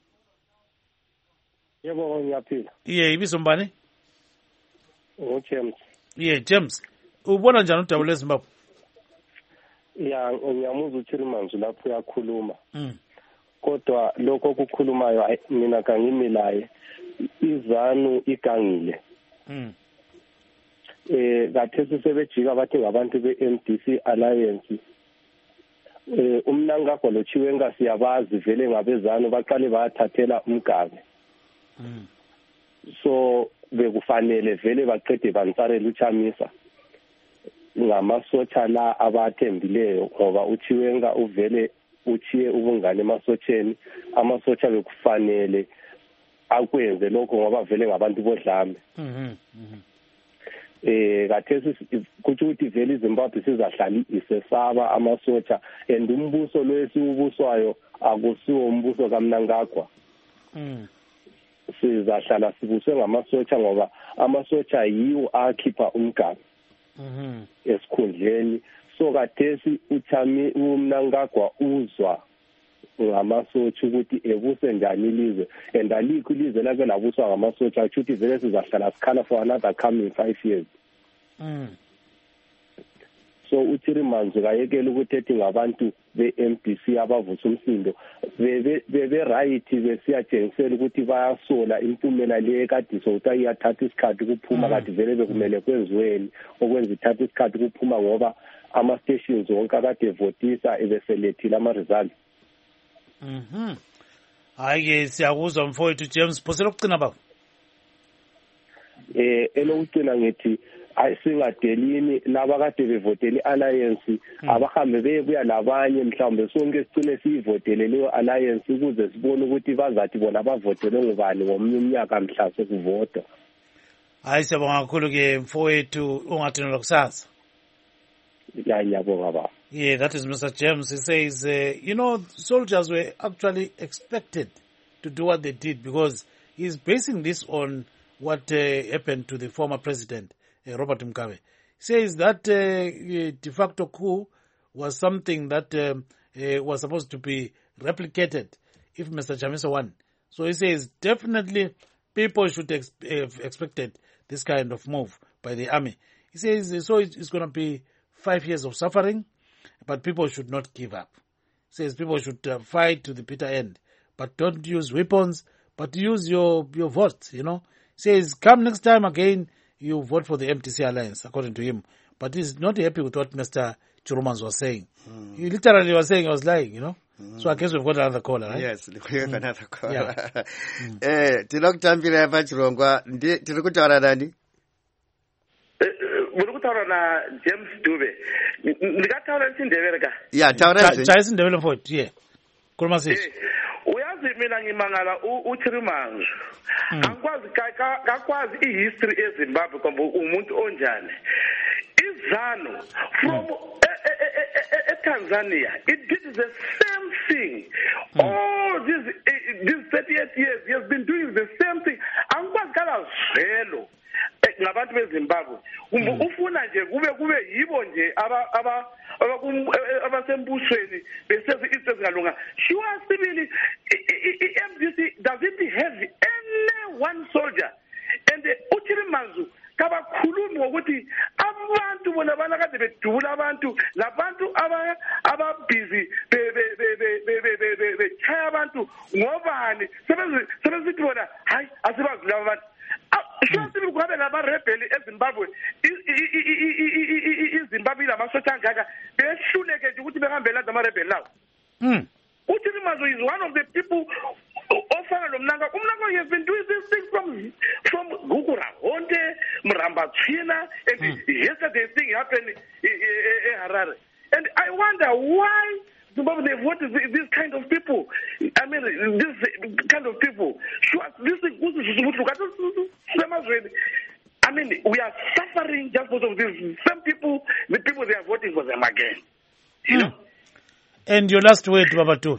Yebo, ngiyaphila. Yeah, ibizo mbani? Oh, James. Yeah, James. Ubona njani udaba lweZimbabwe? Ya, ngiyamuzwa uChirimanzu lapho uyakhuluma. Mm. Kodwa lokho okukhulumayo mina kangimilaye izanu igangile. Mm. Eh kathesi sebejika bathi ngabantu beM D C Alliance. Eh umnangagwa lo Chiwenga siyabazi vele ngabezanu baqale bayathathela umgabe. Mm. So bekufanele vele baqede bansarela uChamisa ngamasotsha la abathembileyo ngoba uChiwenga uvele uchiye ubungane emasotsheni amasotsha bekufanele akwenze lokho ngoba vele ngabantu bodlame. Mhm. Eh kathesi kuthi ukuthi vele iZimbabwe sizahlala isesaba amasotsha and umbuso lwesiubuswayo akusiwo umbuso kaMnangagwa. Mhm. Sizahlala sibuswe ngamasotsha ngoba amasotsha yiwo akhipha umgaba. Mhm. Esikhundleni so kathesi uthami uMnangagwa uzwa ngamasotsha ukuthi ebuse njani ilizwe and alikho ilizwe lake labuswa ngamasotsha ukuthi vele sizahlala sikhala for another coming five years. Mhm. So uChirimanzu kayekela ukuthi ethi ngabantu beM D C abavusa umsindo bebe bebe right besiyajengisela ukuthi bayasola impumela le kade sowuthi iyathatha isikhathi kuphuma kade vele bekumele kwenziweni okwenza ithatha isikhathi kuphuma ngoba ama stations wonke akade votisa ebeselethile ama results. Mhm. Hayi siyakuzwa mfowethu James phosela ukucina baba. Eh elokugcina ngithi ayisingadelini laba kade bevotela ialliance abahambe bebuya labanye mhlawumbe sonke sicine siyivotele leyo alliance ukuze sibone ukuthi bazathi bona bavotele ngubani ngomnye umnyaka mhla sekuvota. Hayi siyabonga kakhulu ke mfowethu ungathini lokusasa. ya ngiyabonga baba. Yeah, that is Mister James. He says, uh, you know, soldiers were actually expected to do what they did because he's basing this on what uh, happened to the former president, uh, Robert Mugabe. He says that uh, de facto coup was something that um, uh, was supposed to be replicated if Mister Chamisa won. So he says definitely people should ex- have expected this kind of move by the army. He says so it's going to be five years of suffering, but people should not give up. He says people should uh, fight to the bitter end, but don't use weapons, but use your, your vote, you know. He says come next time again, you vote for the M T C alliance, according to him. But he's not happy with what Mister Chirumans was saying. Mm. He literally was saying he was lying, you know. Mm. So I guess we've got another caller, right? Yes, we have mm. another caller. Yeah. mm. Eh, tinokutambira hapa Chirongwa, tiri kutaura nani? Muri kutaura na James Dube. Ndikataura chindevere ka? Yeah, taura nzi. Chaisi ndevele mfoti, yeah. Kuruma sisi. Uyazi mina ngimangala uChirimanzu. Angikwazi kakwazi ihistory eZimbabwe kwamba umuntu onjani. Izanu from Tanzania, it did the same thing. Mm. All these these thirty-eight years, he has been doing the same thing. Angikwazi kala zvelo ngabantu beZimbabwe. Ufuna nje kube kube yibo nje aba aba abasembusweni besezi isezingalunga. Sure sibili M D C doesn't have any one soldier. And uChirimanzu kabakhulumi ngokuthi abantu bona banakade bedula abantu labantu aba aba busy be be be be be be chaya abantu ngobani sebenzi sebenzithi bona hayi asibazi laba abantu shosibi kuhabe laba rebel eZimbabwe iZimbabwe lamasosha angaka behluleke nje ukuthi behambela ama rebel lawo. Mm. uChirimanzu is one of the people ofana lo mnanga umnanga he has been doing this thing from from Gukura Honde Mramba China and mm. yesterday thing happened in Harare and I wonder why Zimbabwe they voted this kind of people. I mean this kind of people. This I mean we are suffering just because of this. Some people, the people they are voting for them again. You mm. know. And your last word, Baba Tu.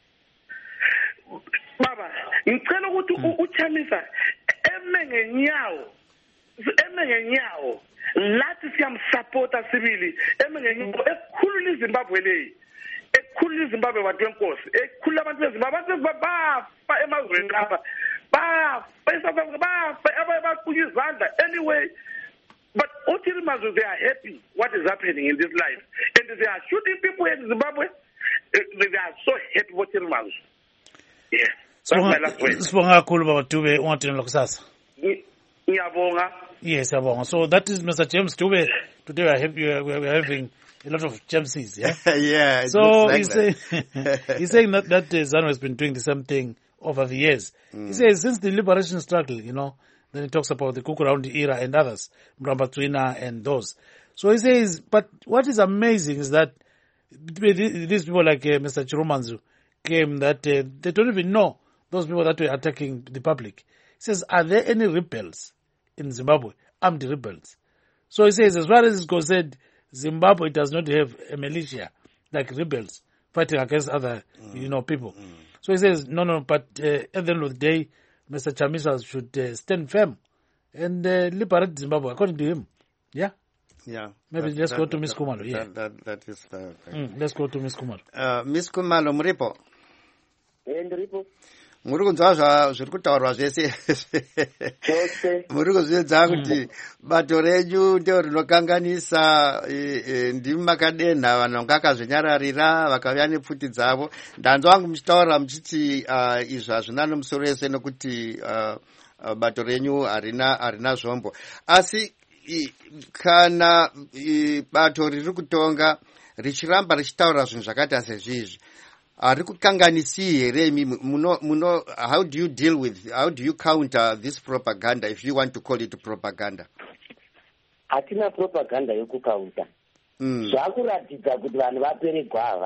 Baba, ngicela ukuthi uChamisa emenge nyawo. Emenge nyawo. Lathi siyamsupporta sibili. Emenge nyawo ekhulula iZimbabwe leyi. Ekhulula iZimbabwe bathu enkosi. Ekhulula abantu beZimbabwe abantu bafa emazweni lapha. Bafa eSouth bafa abaqunya izandla anyway. But uChirimanzu they are happy what is happening in this life. And they are shooting people in Zimbabwe. They are so happy with Chirimanzu. Yeah. That's my last word. Sibonga kakhulu Baba Dube ungathini kusasa. Ngiyabonga. Yes, ngiyabonga. So that is Mister James Dube. Today we are happy we are having a lot of Jameses, yeah. Yeah. So like he's saying he's saying that that uh, Zanu has been doing the same thing over the years. Mm. He says since the liberation struggle, you know, then he talks about the Kukurawundi era and others, Mramba Twina and those. So he says, but what is amazing is that these people like uh, Mister Chirumans came that uh, they don't even know those people that were attacking the public. He says, are there any rebels in Zimbabwe, armed rebels? So he says, as far as it's concerned, Zimbabwe does not have a militia like rebels fighting against other, mm. you know, people. Mm. So he says, no, no, but uh, at the end of the day, Mister Chamisa should uh, stand firm and uh, liberate Zimbabwe, according to him. Yeah? Yeah. Maybe that, let's that, go to that, Miss Kumalo. Yeah. That, that, that is the... Mm, let's go to Miss Kumalo. Uh, Miss Kumalo, muripo? Eh, ndiripo. Muri kunzwa zva zviri kutaurwa zvese muri kuzvidza kuti bato renyu ndiro rinokanganisa ndimi makadenha vanhu vakazvinyararira vakauya nepfuti dzavo. Ndanzwa vangu muchitaura muchiti izvi hazvina nomusoro wese nokuti bato renyu harina harina zvombo, asi kana bato riri kutonga richiramba richitaura zvinhu zvakaita sezvizvi ari kukanganisii here imi muno muno how do you deal with how do you counter this propaganda if you want to call it propaganda? Hatina propaganda yokukaunta. Mm. Zvakuratidza kuti vanhu vapere gwava.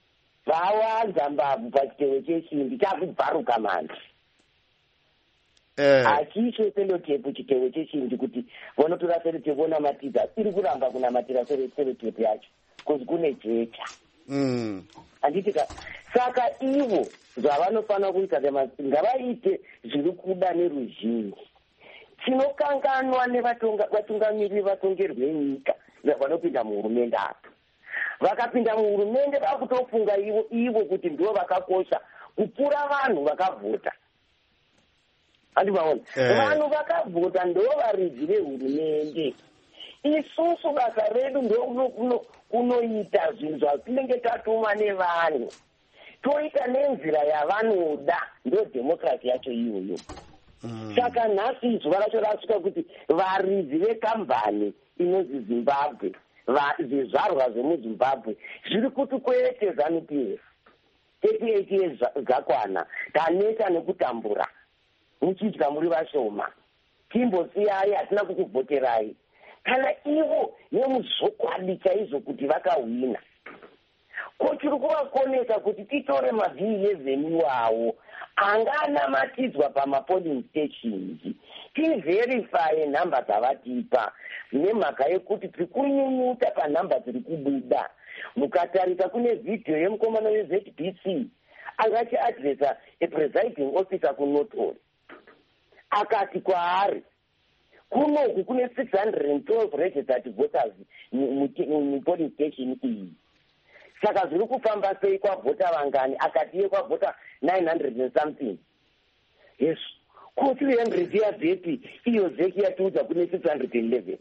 Vawanza mbabvu pachitewe cheshimbi chakubvaruka manje. hachiisho selotepu chitewe chechinji kuti vanotora selotepu vonamatidza iri kuramba kunamatira selotepu yacho kuzi kune jecha handitika saka ivo zvavanofanira kuita ngavaite zviri kuda neruzhinji. Tinokanganwa nevatungamiri vatongerwe nyika vanopinda muhurumende apo. Vakapinda muhurumende vakutofunga ivo ivo kuti ndo vakakosha kupfuura vanhu vakavhota. Andivaona vanhu vakavhota ndo varidzi vehurumende. Isusu basa redu ndo kunoita zvinhu zvatinenge tatuma nevanhu, toita nenzira yavanoda, ndo dhemokrasi yacho iyoyo. Saka nhasi zuva racho rasvika kuti varidzi vekambani inonzi Zimbabwe, zvizvarwa zvemuzimbabwe zviri kuti kwete ZANU P F thirty-eight years zvakwana, taneta nekutambura muchidya muri vashoma, timbosiyai hatina kukuvhoterai. Kana ivo nemuzokwadi chaizvo kuti vakahwina, ko tiri kuvakonesa kuti titore mavhi eleven iwawo anganamatidzwa pamapolling stations, tiverifye nhamba dzavatipa nemhaka yekuti tiri kunyunyuta panhamba dziri kubuda. Mukatarisa kune vhidhiyo yemukomana we-Z B C angati adresa epresiding officer kunotori akati kwaari kunoku kune six hundred twelve registered voters mupolling station iyi, saka zviri kufamba sei kwavhota vangani? Akati iye kwavhota nine hundred and something. Yes, ko three hundred yazeti iyo zeki yatiudza kune six hundred eleven.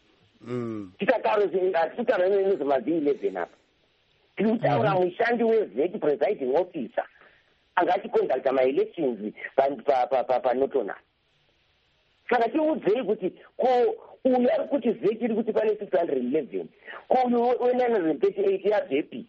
Titataura nezvemavhi eleven apa, tiri kutaura mushandi wezeki presiding officer angachikondakta maelections panotona. Saka tiudzei kuti ko uyu ari kuti zeki iri kuti pane six hundred eleven, ko uyu we-nine hundred thirty-eight yabvepi?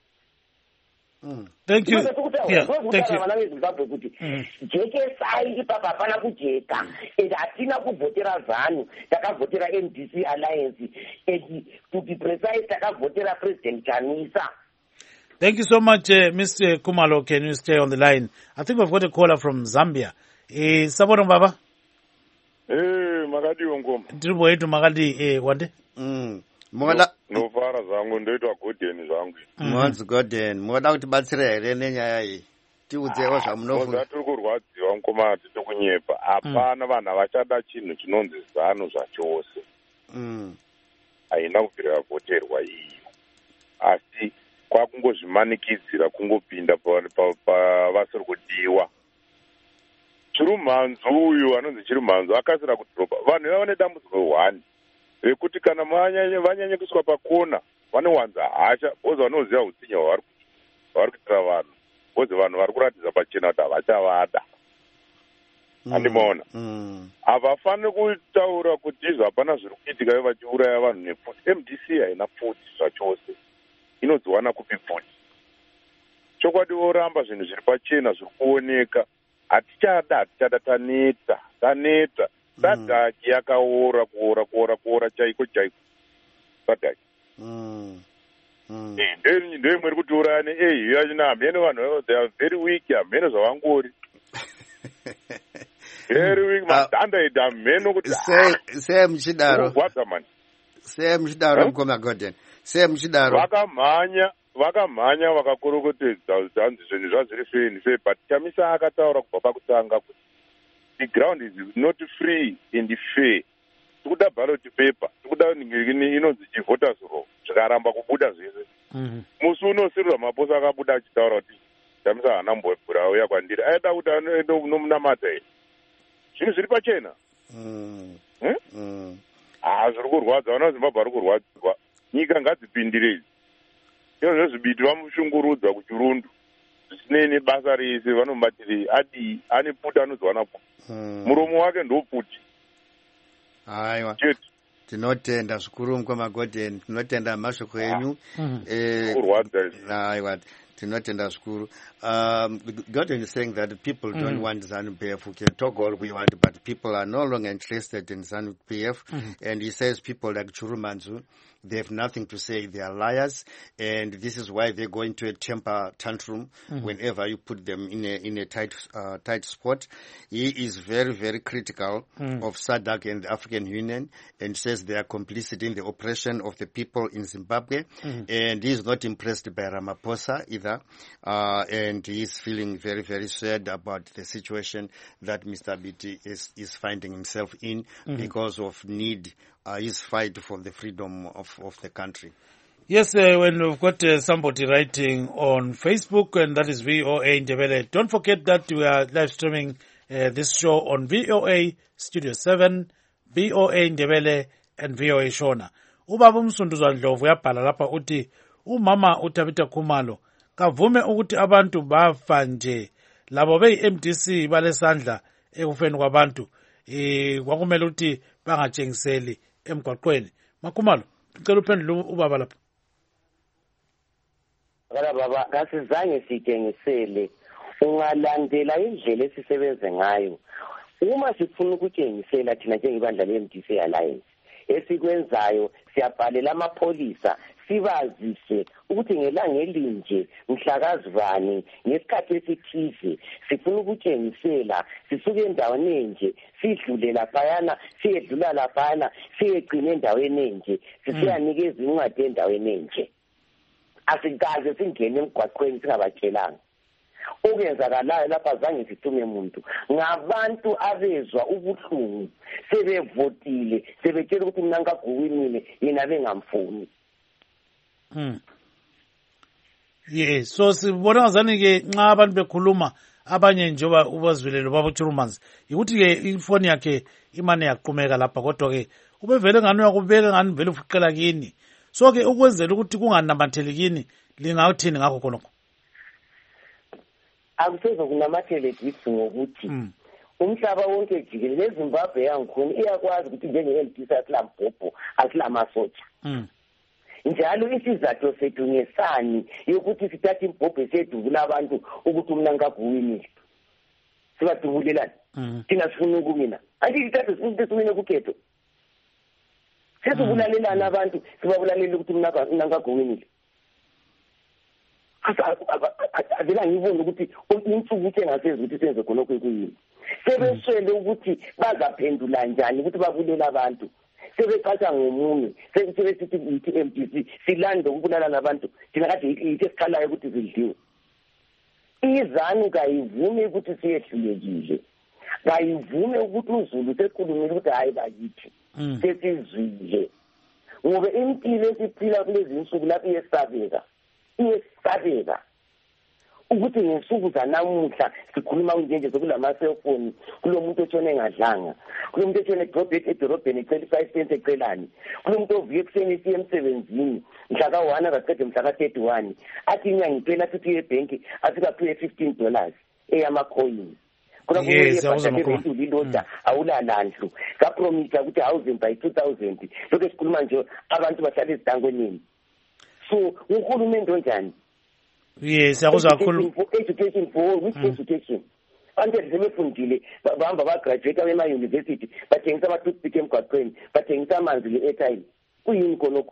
Thank you. Yeah, thank you. Vana veZimbabwe kuti jekesai ipapa hapana kujeka, and hatina kuvhotera ZANU, takavhotera M D C Alliance, and to be precise takavhotera President Chamisa. Thank you so much, uh, Mister Kumalo. Can you stay on the line? I think we've got a caller from Zambia. Eh, Sabona Baba? Eh, Magadi Ongoma. Tribo eight Magadi, eh, what? Mm. Moda no fara zangu ndoitwa Gordon zangu. Mwanzi Gordon, moda kuti batsira here nenyaya iyi. Tiudzewo zvamunofunga. Moda tiri kurwadziwa mukoma tiri kunyepa. Hapana vanhu vachada chinhu chinonzi ZANU zvachose. Mm. Haina kubvira kuvoterwa iyo. Asi kwakungozvimanikidzira kungopinda pavasiri kudiwa. Chirumhanzo uyu anonzi Chirumhanzo akasira kudhoropa. Vanhu vava nedambudziko one rekuti kana vanyanye kuswa pakona vanowanza hasha, bozi vanoziva utsinya hwavari kuitira vanhu, bozi vanhu vari kuratidza pachena kuti havachavada. Handimaona havafaniri kutaura kuti izvo hapana zviri kuitika vachiuraya vanhu nepfuti. M D C haina pfuti zvachose, inodziwana kupi pfuti? Chokwadi voramba zvinhu zviri pachena zviri kuoneka. Hatichada, hatichada, taneta, taneta. Sadhaki yakaora, kuora, kuora, kuora, chaiko, chaiko. Sadhaki. Ndeye mweri kutourane, eh, yachina hamene vanhu, they are very weak, hamene zvavangori. Very weak, matanda ita hamene kuti. Sei muchidaro. What's man? Sei muchidaro mukoma Gordon. Sei muchidaro. Vakamhanya. Vakamhanya vakakorokotedza zanzi zvinhu zvazviri feni sei, but Chamisa akataura kubva pakutanga kuti the ground is not free and fair. Tikuda ballot paper, tikuda inonzi chivoters roll, zvikaramba kubuda zvese. Musi unosirwa maposa akabuda achitaura kuti Chamisa haana mbwebhura auya kwandiri, aida kuti anoenda nomunamata here. Zvinhu zviri pachena. Ah, zviri kurwadza, vana veZimbabwe vari kurwadziwa. Nyika ngadzipindire idzi. Iyo zvezvibiti vamushungurudza kuchirundu zvisinei nebasa rese, vanomubatiri adii, ane puti anoziwana puti, muromo wake ndoputi. Aiwa, tinotenda zvikuru mukoma Gordon, tinotenda mashoko enyu. Aiwa, tinotenda zvikuru. Um, Gordon is saying that people mm-hmm. don't want ZANU-P F. We can talk all we want, but people are no longer interested in ZANU-P F. Mm-hmm. And he says people like Churumanzu, they have nothing to say. They are liars, and this is why they go into a temper tantrum mm-hmm. whenever you put them in a in a tight uh, tight spot. He is very very critical mm. of SADC and the African Union, and says they are complicit in the oppression of the people in Zimbabwe. Mm-hmm. And he is not impressed by Ramaphosa either, uh, and he is feeling very very sad about the situation that Mister Biti is is finding himself in mm-hmm. because of need. Uh, his fight for the freedom of, of the country. Yes, uh, when we've got uh, somebody writing on Facebook, and that is V O A Ndebele. Don't forget that we are live streaming uh, this show on V O A Studio seven, V O A Ndebele, and V O A Shona. Ubaba umsunduzwa Ndlovu uyabhala lapha uthi umama uThabitha Khumalo kavume ukuthi abantu bafa nje labo beyi-M D C balesandla ekufeni kwabantu eh kwakumele ukuthi bangatshengiseli emgwaqweni. Makhumalo, ngicela uphendule ubaba lapha. Kana baba kasizange sitshengisele, ungalandela indlela esisebenze ngayo. Uma sifuna ukutshengisela thina njengebandla le-M D C Alliance, esikwenzayo siyabhalela amapholisa sibazise ukuthi ngelanga elinje mhlakazivani ngesikhathi esithize sifuna ukutshengisela sisuke endaweni enje sidlule laphayana siyedlula laphayana siyegcina endaweni enje sisiyanikeza incwadi endaweni enje. Asikaze singene emgwaqweni singabatshelanga. Okwenzakalayo lapha zange sithume umuntu ngabantu abezwa ubuhlungu sebevotile sebetshela ukuthi mina ngaguwinile yena bengamfuni. Hmm. Yes, so sibona ngazani ke nxa abantu bekhuluma abanye njengoba ubazwilelo baba Churumanzi ukuthi ke ifoni yakhe imane yaqhumeka lapha kodwa ke ubevele ngani uyakubeka ngani vele ufuqela kini. So ke ukwenzela ukuthi kunganamatheli kini lingawuthini ngakho khonokho. Akusezo kunamathele kithi ngokuthi umhlaba wonke jikelele eZimbabwe yangikhona iyakwazi ukuthi njenge-M D C asilampopo asilamasotsha. Mm. Njalo isizathu sethu ngesani yokuthi sithathe impobho sedubula abantu ukuthi umna ngaguwinile. Sibadubulelana. Thina sifuna ukumina. Anti sithathe sifuna kumina kukhetho. Sesibulalela abantu sibabulalela ukuthi umna ngaguwinile. Avela ngibona ukuthi insuku ukuthi engasezi ukuthi senze khonokho ekuyini. Sebeswele ukuthi bazaphendula njani ukuthi babulela abantu. Sebeqasha ngomunye sebesithi ithi M D C silanda ukubulala nabantu thina kade ithi esikhalayo ukuthi zidliwe. IZANU kayivume ukuthi siyehlulekile. Kayivume ukuthi uZulu sekhulumile ukuthi hayi bakithi sesizwile. Ngoba impilo esiphila kulezi insuku lapho iyesabeka iyesabeka ukuthi ngesuku zanamuhla sikhuluma njenje sokulama cellphone kulomuntu otshone engadlanga kulomuntu otshone edrobheni edorobheni ecela five cents ecelani kulomuntu ovuye ekuseni isiye emsebenzini mhla ka one akaqede mhla ka thirty-one athi inyanga iphela athi uye ebhenki afika aphiwe fifteen dollars eyamacoin kuna kumele liloda awulalandlu kapromisa ukuthi thousand by two thousand lokho sikhuluma nje abantu bahlala ezidangweni. So uhulumeni onjani? Yes, akuzwa kakhulu. Education for which mm. education? Ande sebefundile bahamba ba graduate abema university bathengisa amathuthpik emgwaqweni bathengisa amanzi le-airtime kuyini khonokho?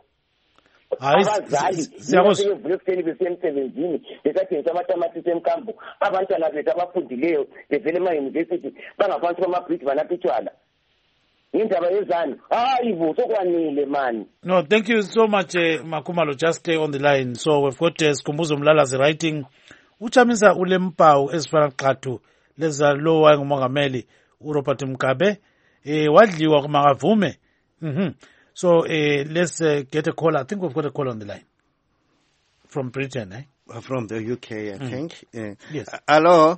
Abazali siyakuvula ekuseni besemsebenzini besathengisa amatamatisi emkambo abantwana bethu abafundileyo bevele ema-university bangaphansi kwamabhriji banapitshwala. Indaba yezani hayi bo sokwanile man. No, thank you so much uh, Makhumalo, just stay on the line. So we've got uh, Sikhumbuzo Mlalazi writing uchamisa ulempawu ezifana qathu leza lo wangumongameli uRobert Mugabe eh wadliwa kumakavume. Mhm. So uh, let's uh, get a call. I think we've got a call on the line from Britain, eh? Uh, from the U K, I mm. think. Uh, yes. Uh, hello.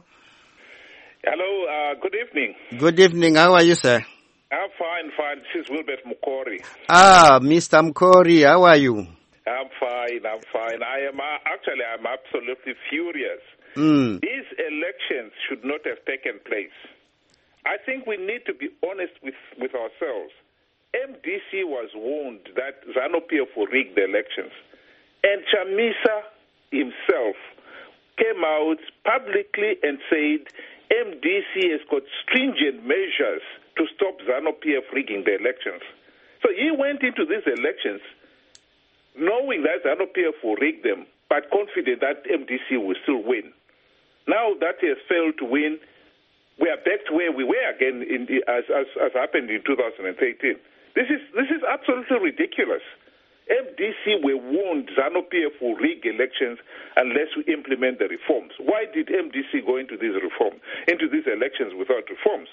Hello, uh, good evening. Good evening. How are you, sir? I'm fine, fine. This is Wilbert Mukori. Ah, Mister Mukori, how are you? I'm fine, I'm fine. I am uh, actually, I'm absolutely furious. Mm. These elections should not have taken place. I think we need to be honest with, with ourselves. M D C was warned that ZANU-P F will rig the elections. And Chamisa himself came out publicly and said M D C has got stringent measures to stop ZANU-P F rigging the elections. So he went into these elections knowing that ZANU-P F will rig them, but confident that M D C will still win. Now that he has failed to win, we are back to where we were again in the, as, as, as happened in two thousand thirteen. This is, this is absolutely ridiculous. M D C were warned ZANU-P F will rig elections unless we implement the reforms. Why did M D C go into these reforms, into these elections without reforms?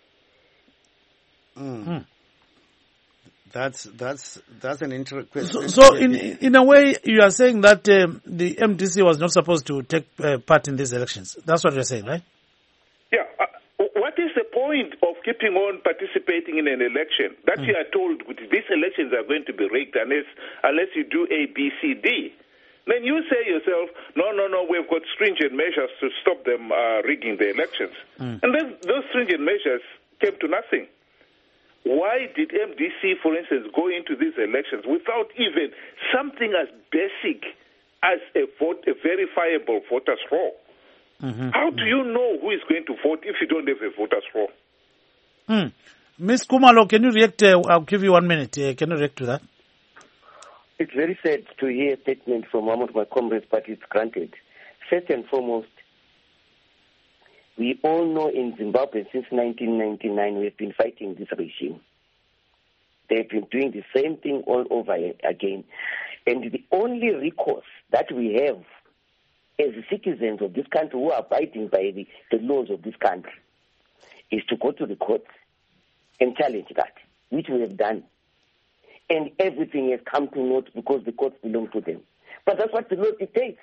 Mm. Mm. That's that's that's an interesting question. So, so in in a way, you are saying that um, the M D C was not supposed to take uh, part in these elections. That's what you're saying, right? Yeah. Uh, what is the point of keeping on participating in an election that mm. you are told these elections are going to be rigged unless unless you do A, B, C, D? Then you say yourself, no, no, no, we've got stringent measures to stop them uh, rigging the elections. Mm. And then those stringent measures came to nothing. Why did M D C, for instance, go into these elections without even something as basic as a vote, a verifiable voter's roll? Mm-hmm. How do you know who is going to vote if you don't have a voter's roll? Mm. Miz Khumalo, can you react? Uh, I'll give you one minute. Uh, can you react to that? It's very sad to hear a statement from one of my comrades, but it's granted. First and foremost, we all know in Zimbabwe since nineteen ninety-nine we've been fighting this regime. They've been doing the same thing all over again. And the only recourse that we have as citizens of this country who are abiding by the, the laws of this country is to go to the courts and challenge that, which we have done. And everything has come to naught because the courts belong to them. But that's what the law dictates.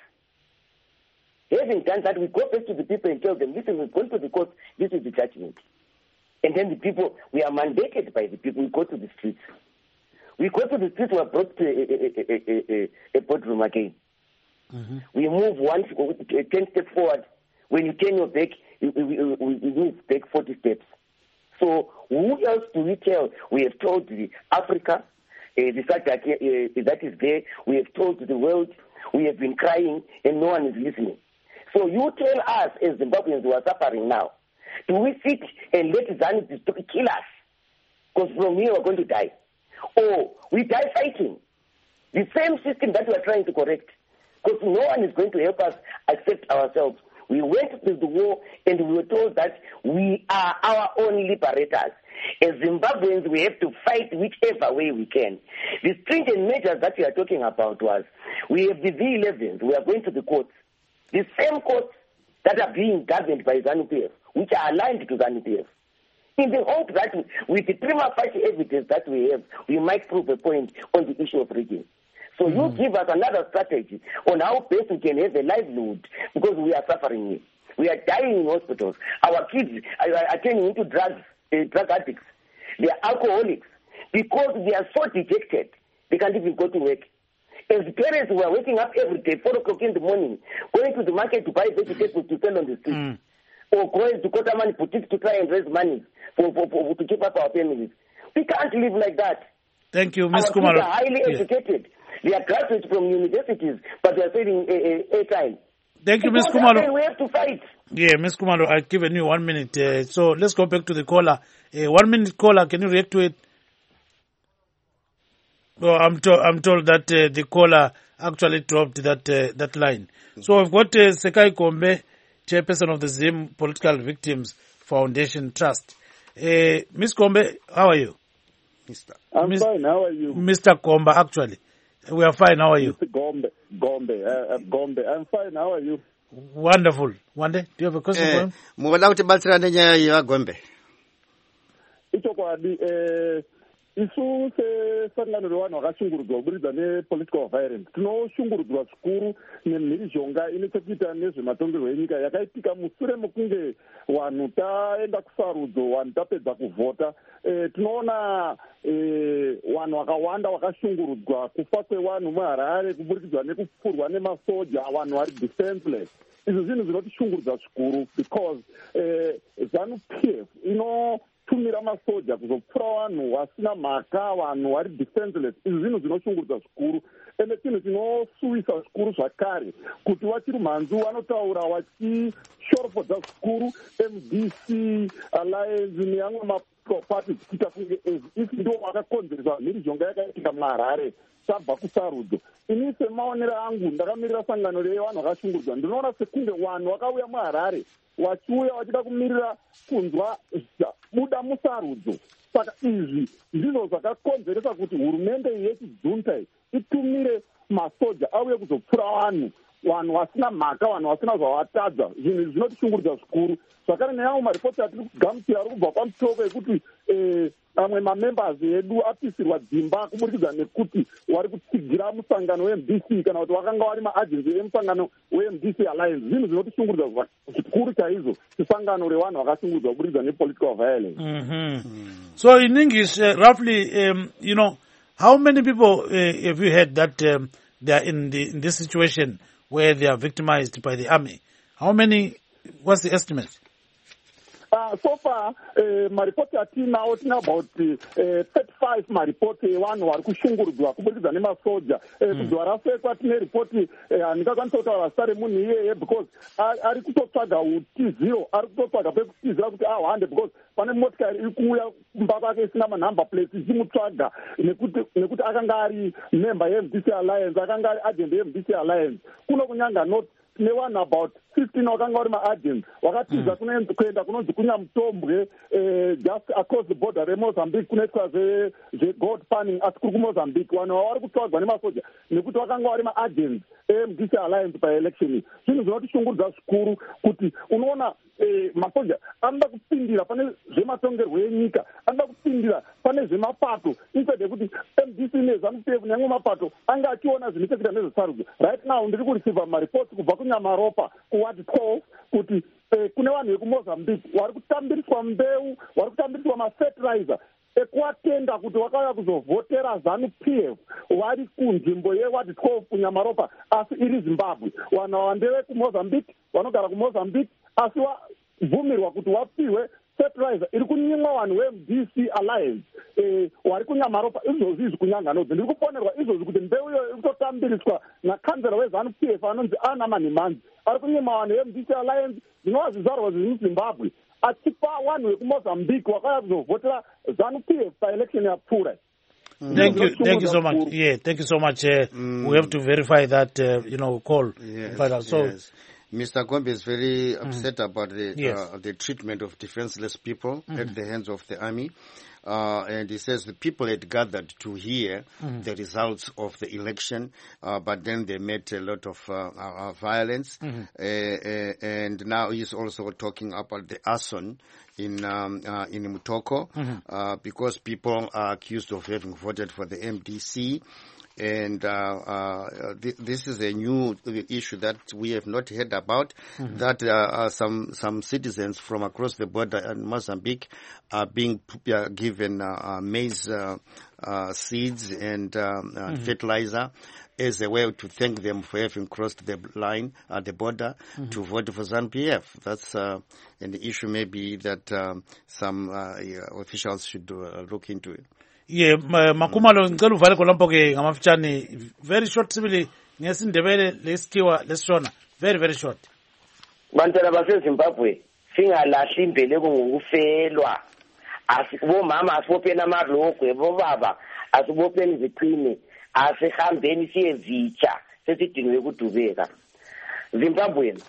Having done that, we go back to the people and tell them, listen, we've gone to the court, this is the judgment. And then the people, we are mandated by the people, we go to the streets. We go to the streets, we are brought to a, a, a, a, a boardroom again. Mm-hmm. We move one, ten steps forward. When you turn your back, we, we, we, we move back forty steps. So who else do we tell? We have told the Africa, uh, the fact that, uh, that is there. We have told the world. We have been crying and no one is listening. So you tell us as Zimbabweans who are suffering now, do we sit and let ZANU kill us? Because from here we're going to die. Or we die fighting. The same system that we are trying to correct. Because no one is going to help us accept ourselves. We went to the war and we were told that we are our own liberators. As Zimbabweans, we have to fight whichever way we can. The stringent measures that we are talking about was, we have the V elevens, we are going to the courts. The same courts that are being governed by ZANU-P F, which are aligned to ZANU-P F. In the hope that with the prima facie evidence that we have, we might prove a point on the issue of rigging. So mm-hmm. you give us another strategy on how best we can have a livelihood, because we are suffering here. We are dying in hospitals. Our kids are, are turning into drugs, uh, drug addicts. They are alcoholics because they are so dejected. They can't even go to work. As parents who are waking up every day, four o'clock in the morning, going to the market to buy vegetables to sell on the street, mm. or going to Kotamani Boutique to try and raise money for, for, for, to keep up our families. We can't live like that. Thank you, Miz Our Khumalo. kids are highly yeah. educated. They are graduates from universities, but they are selling a, a, a time. Thank you, Miz Khumalo. We have to fight. Yeah, Miz Khumalo, I've given you one minute. Uh, so let's go back to the caller. Uh, one minute caller, can you react to it? Well, I'm, to- I'm told that uh, the caller actually dropped that uh, that line. So I've got uh, Sekai Kombe, chairperson of the Zim Political Victims Foundation Trust. Uh, Miz Kombe, how are you? Mister I'm Miz- fine, how are you? Mister Komba, actually. We are fine, how are you? Mister Gombe, Gombe, uh, Gombe. I'm fine, how are you? Wonderful. Wande, do you have a question eh, for him? Muwala kuti batsirane nyaya ya Gombe. Icho kwadi eh isu se sangano rwano wakashungurudzwa kuburikidza nepolitical violence. Tinoshungurudzwa zvikuru nemhirizhonga ine chekuita nezvematongerwo enyika yakaitika mushure mekunge vanhu taenda kusarudzo, vanhu tapedza kuvhota. E, tinoona e, vanhu vakawanda vakashungurudzwa, kufa kwevanhu muHarare kuburikidza nekupfurwa nemasoja, vanhu vari defenseless. Izvi zvinhu zvinotishungurudza zvikuru because eh, ZANU-P F ino kutumira masoja kuzopfura vanhu vasina mhaka, vanhu vari defenseless, izvi zvinhu zvinoshungurudza zvikuru. Ende chinhu chinosuwisa zvikuru zvakare kuti vachiri mhanzu vanotaura vachishorofodza zvikuru M D C Alliance neamwe mapati kuita kunge isi ndo vakakonzeresa mhirizhonga yakaitika muHarare sabva kusarudzo. Ini semaonero angu ndakamirira sangano revanhu vakashungurudzwa, ndinoona sekunge vanhu vakauya muHarare vachiuya vachida kumirira kunzwa buda musarudzo. Saka izvi ndizvo zvakakonzeresa kuti hurumende yechijunta itumire masoja auye kuzopfura vanhu, vanhu vasina mhaka, vanhu vasina zvavatadza. Zvinhu zvinotishungurudza zvikuru. Zvakare neamwe maripoti atiri kugamuchira ari kubva pamusoko yekuti amwe mamembers edu apisirwa dzimba kuburikidza nekuti wari kutsigira musangano we-M D C kana kuti wakanga wari maagency emusangano we-M D C Alliance. Zvinhu zvinotishungurudza zvikuru chaizvo sesangano revanhu vakashungurudzwa kuburikidza ne-political violence. Mm-hmm. So in English, uh, roughly, um, you know, how many people uh, have you heard that um, they are in, the, in this situation where they are victimized by the army? How many, what's the estimate? Uh, so far, uh, maripoti atinawo tina about uh, thirty-five maripoti evanhu vari kushungurudzwa kuburikidza nemasoja. Kudzwa rasekwa tine ripoti handingakwanisa kutaura zita remunhu iyeye because ari kutotsvaga utiziro, ari kutotsvaga pekutizira kuti ahwande because pane motikari iri kuuya kumba kwake isina manhamba plates ichimutsvaga nekuti akanga ari member ye-M D C Alliance, akanga ari agent ye-M D C Alliance. Kuno kunyanga not ne vanhu about fifteen wakanga vari maagents wakatiza kuenda kunonzi kunyamutombwe just across the border remozambique kunoitwa zvegold panning asi kuri kumozambique. Vanhu ava vari kutsvagwa nemasoja nekuti vakanga vari maagents e-M D C Alliance paelection. Zvinhu zvinotishungurudza zvikuru kuti unoona masoja anoda kupindira pane zvematongerwo enyika, anoda kupindira pane zvemapato instead yekuti M D C neZANU P F nyangwe mapato anga achiona zvinochekuita nezvesarudzo. Right now ndiri kureceiva maripoti kubva kunyamaropa kuward twelve kuti kune vanhu vekumozambique vari kutambiriswa mbeu, vari kutambiriswa mafertilizer ekuatenda kuti vakauya kuzovhotera ZANU P F vari kunzvimbo yeward twelve kunyamaropa asi iri Zimbabwe. Vanhu ava ndevekumozambique, vanogara kumozambique asi vabvumirwa kuti vapiwe fertilizer iri kunyimwa vanhu ve-M D C Alliance vari kunyamaropa. Izvozvi izvi kunyanga nodzi ndiri kuponerwa izvozvi kuti mbeu iyo iri kutotambiriswa nakanzera weZANU P F anonzi Ana Manhimanzi ari kunyima vanhu ve-M D C Alliance zvinova zvizvarwa zviri muZimbabwe achipa vanhu vekumozambique vakauya kuzovhotera ZANU P F paelection yapfuura. Thank you, thank you so much. Yeah, thank you so much. Uh, mm. We have to verify that, uh, you know, call. Yes, so, yes. Mister Gombe is very upset mm. about the yes. uh, the treatment of defenseless people mm. at the hands of the army. Uh, and he says the people had gathered to hear mm. the results of the election, uh, but then they met a lot of uh, uh, violence. Mm-hmm. Uh, uh, and now he's also talking about the arson in um, uh, in Mutoko, mm-hmm. uh, because people are accused of having voted for the M D C. And uh, uh, th- this is a new issue that we have not heard about, mm-hmm. that uh, uh, some some citizens from across the border in Mozambique are being uh, given uh, uh, maize uh, uh, seeds and um, uh, mm-hmm. fertilizer as a way to thank them for having crossed the line at uh, the border mm-hmm. to vote for ZANU P F. That's uh, an issue maybe that um, some uh, yeah, officials should uh, look into it. Yeah, makumalo ngicela uvale kolapho ke ngamafitshane very short sibili ngesindebele lesithiwa lesishona very very short. Bantwana baseZimbabwe singalahli imbeleko ngokufelwa, asibomama asibopena amarogwe, bobaba asibopena iziqine, asihambeni siyevitsha sesidinwe ukudubeka. Zimbabweans,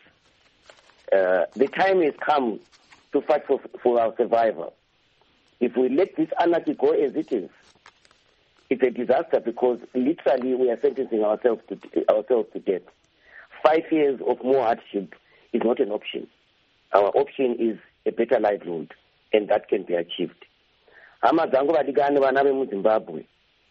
uh, the time has come to fight for, for our survival. If we let this anarchy go as it is, it's a disaster because literally we are sentencing ourselves to ourselves to death. Five years of more hardship is not an option. Our option is a better livelihood, and that can be achieved. Amazango badigane bana be mu Zimbabwe.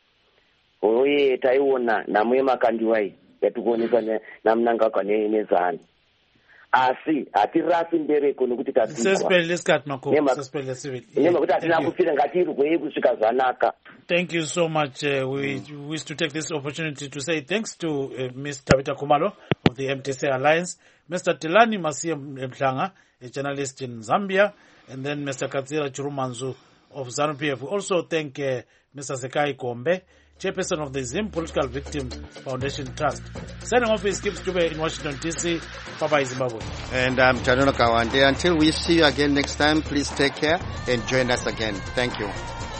Oye taiona namwe makandiwai yatukuonesa namnanga kwane nezana. Asi atirasi mbereko nokuti tasikwa sespele lesikhathi makho sespele civil nema kuti atina kufira ngatirwe kusvika zvanaka. Thank you so much. Uh, we mm. wish to take this opportunity to say thanks to uh, Miz Tabita Khumalo of the M D C Alliance, Mister Tilani Masiya Mhlanga, a journalist in Zambia, and then Mister Katsira Chirumanzu of ZANU-P F. We also thank uh, Mister Sekai Gombe, chairperson of the Zim Political Victim Foundation Trust. Signing off is Kip Stube in Washington, D C. Bye-bye, Zimbabwe. And I'm Chanono Kawande. Until we see you again next time, please take care and join us again. Thank you.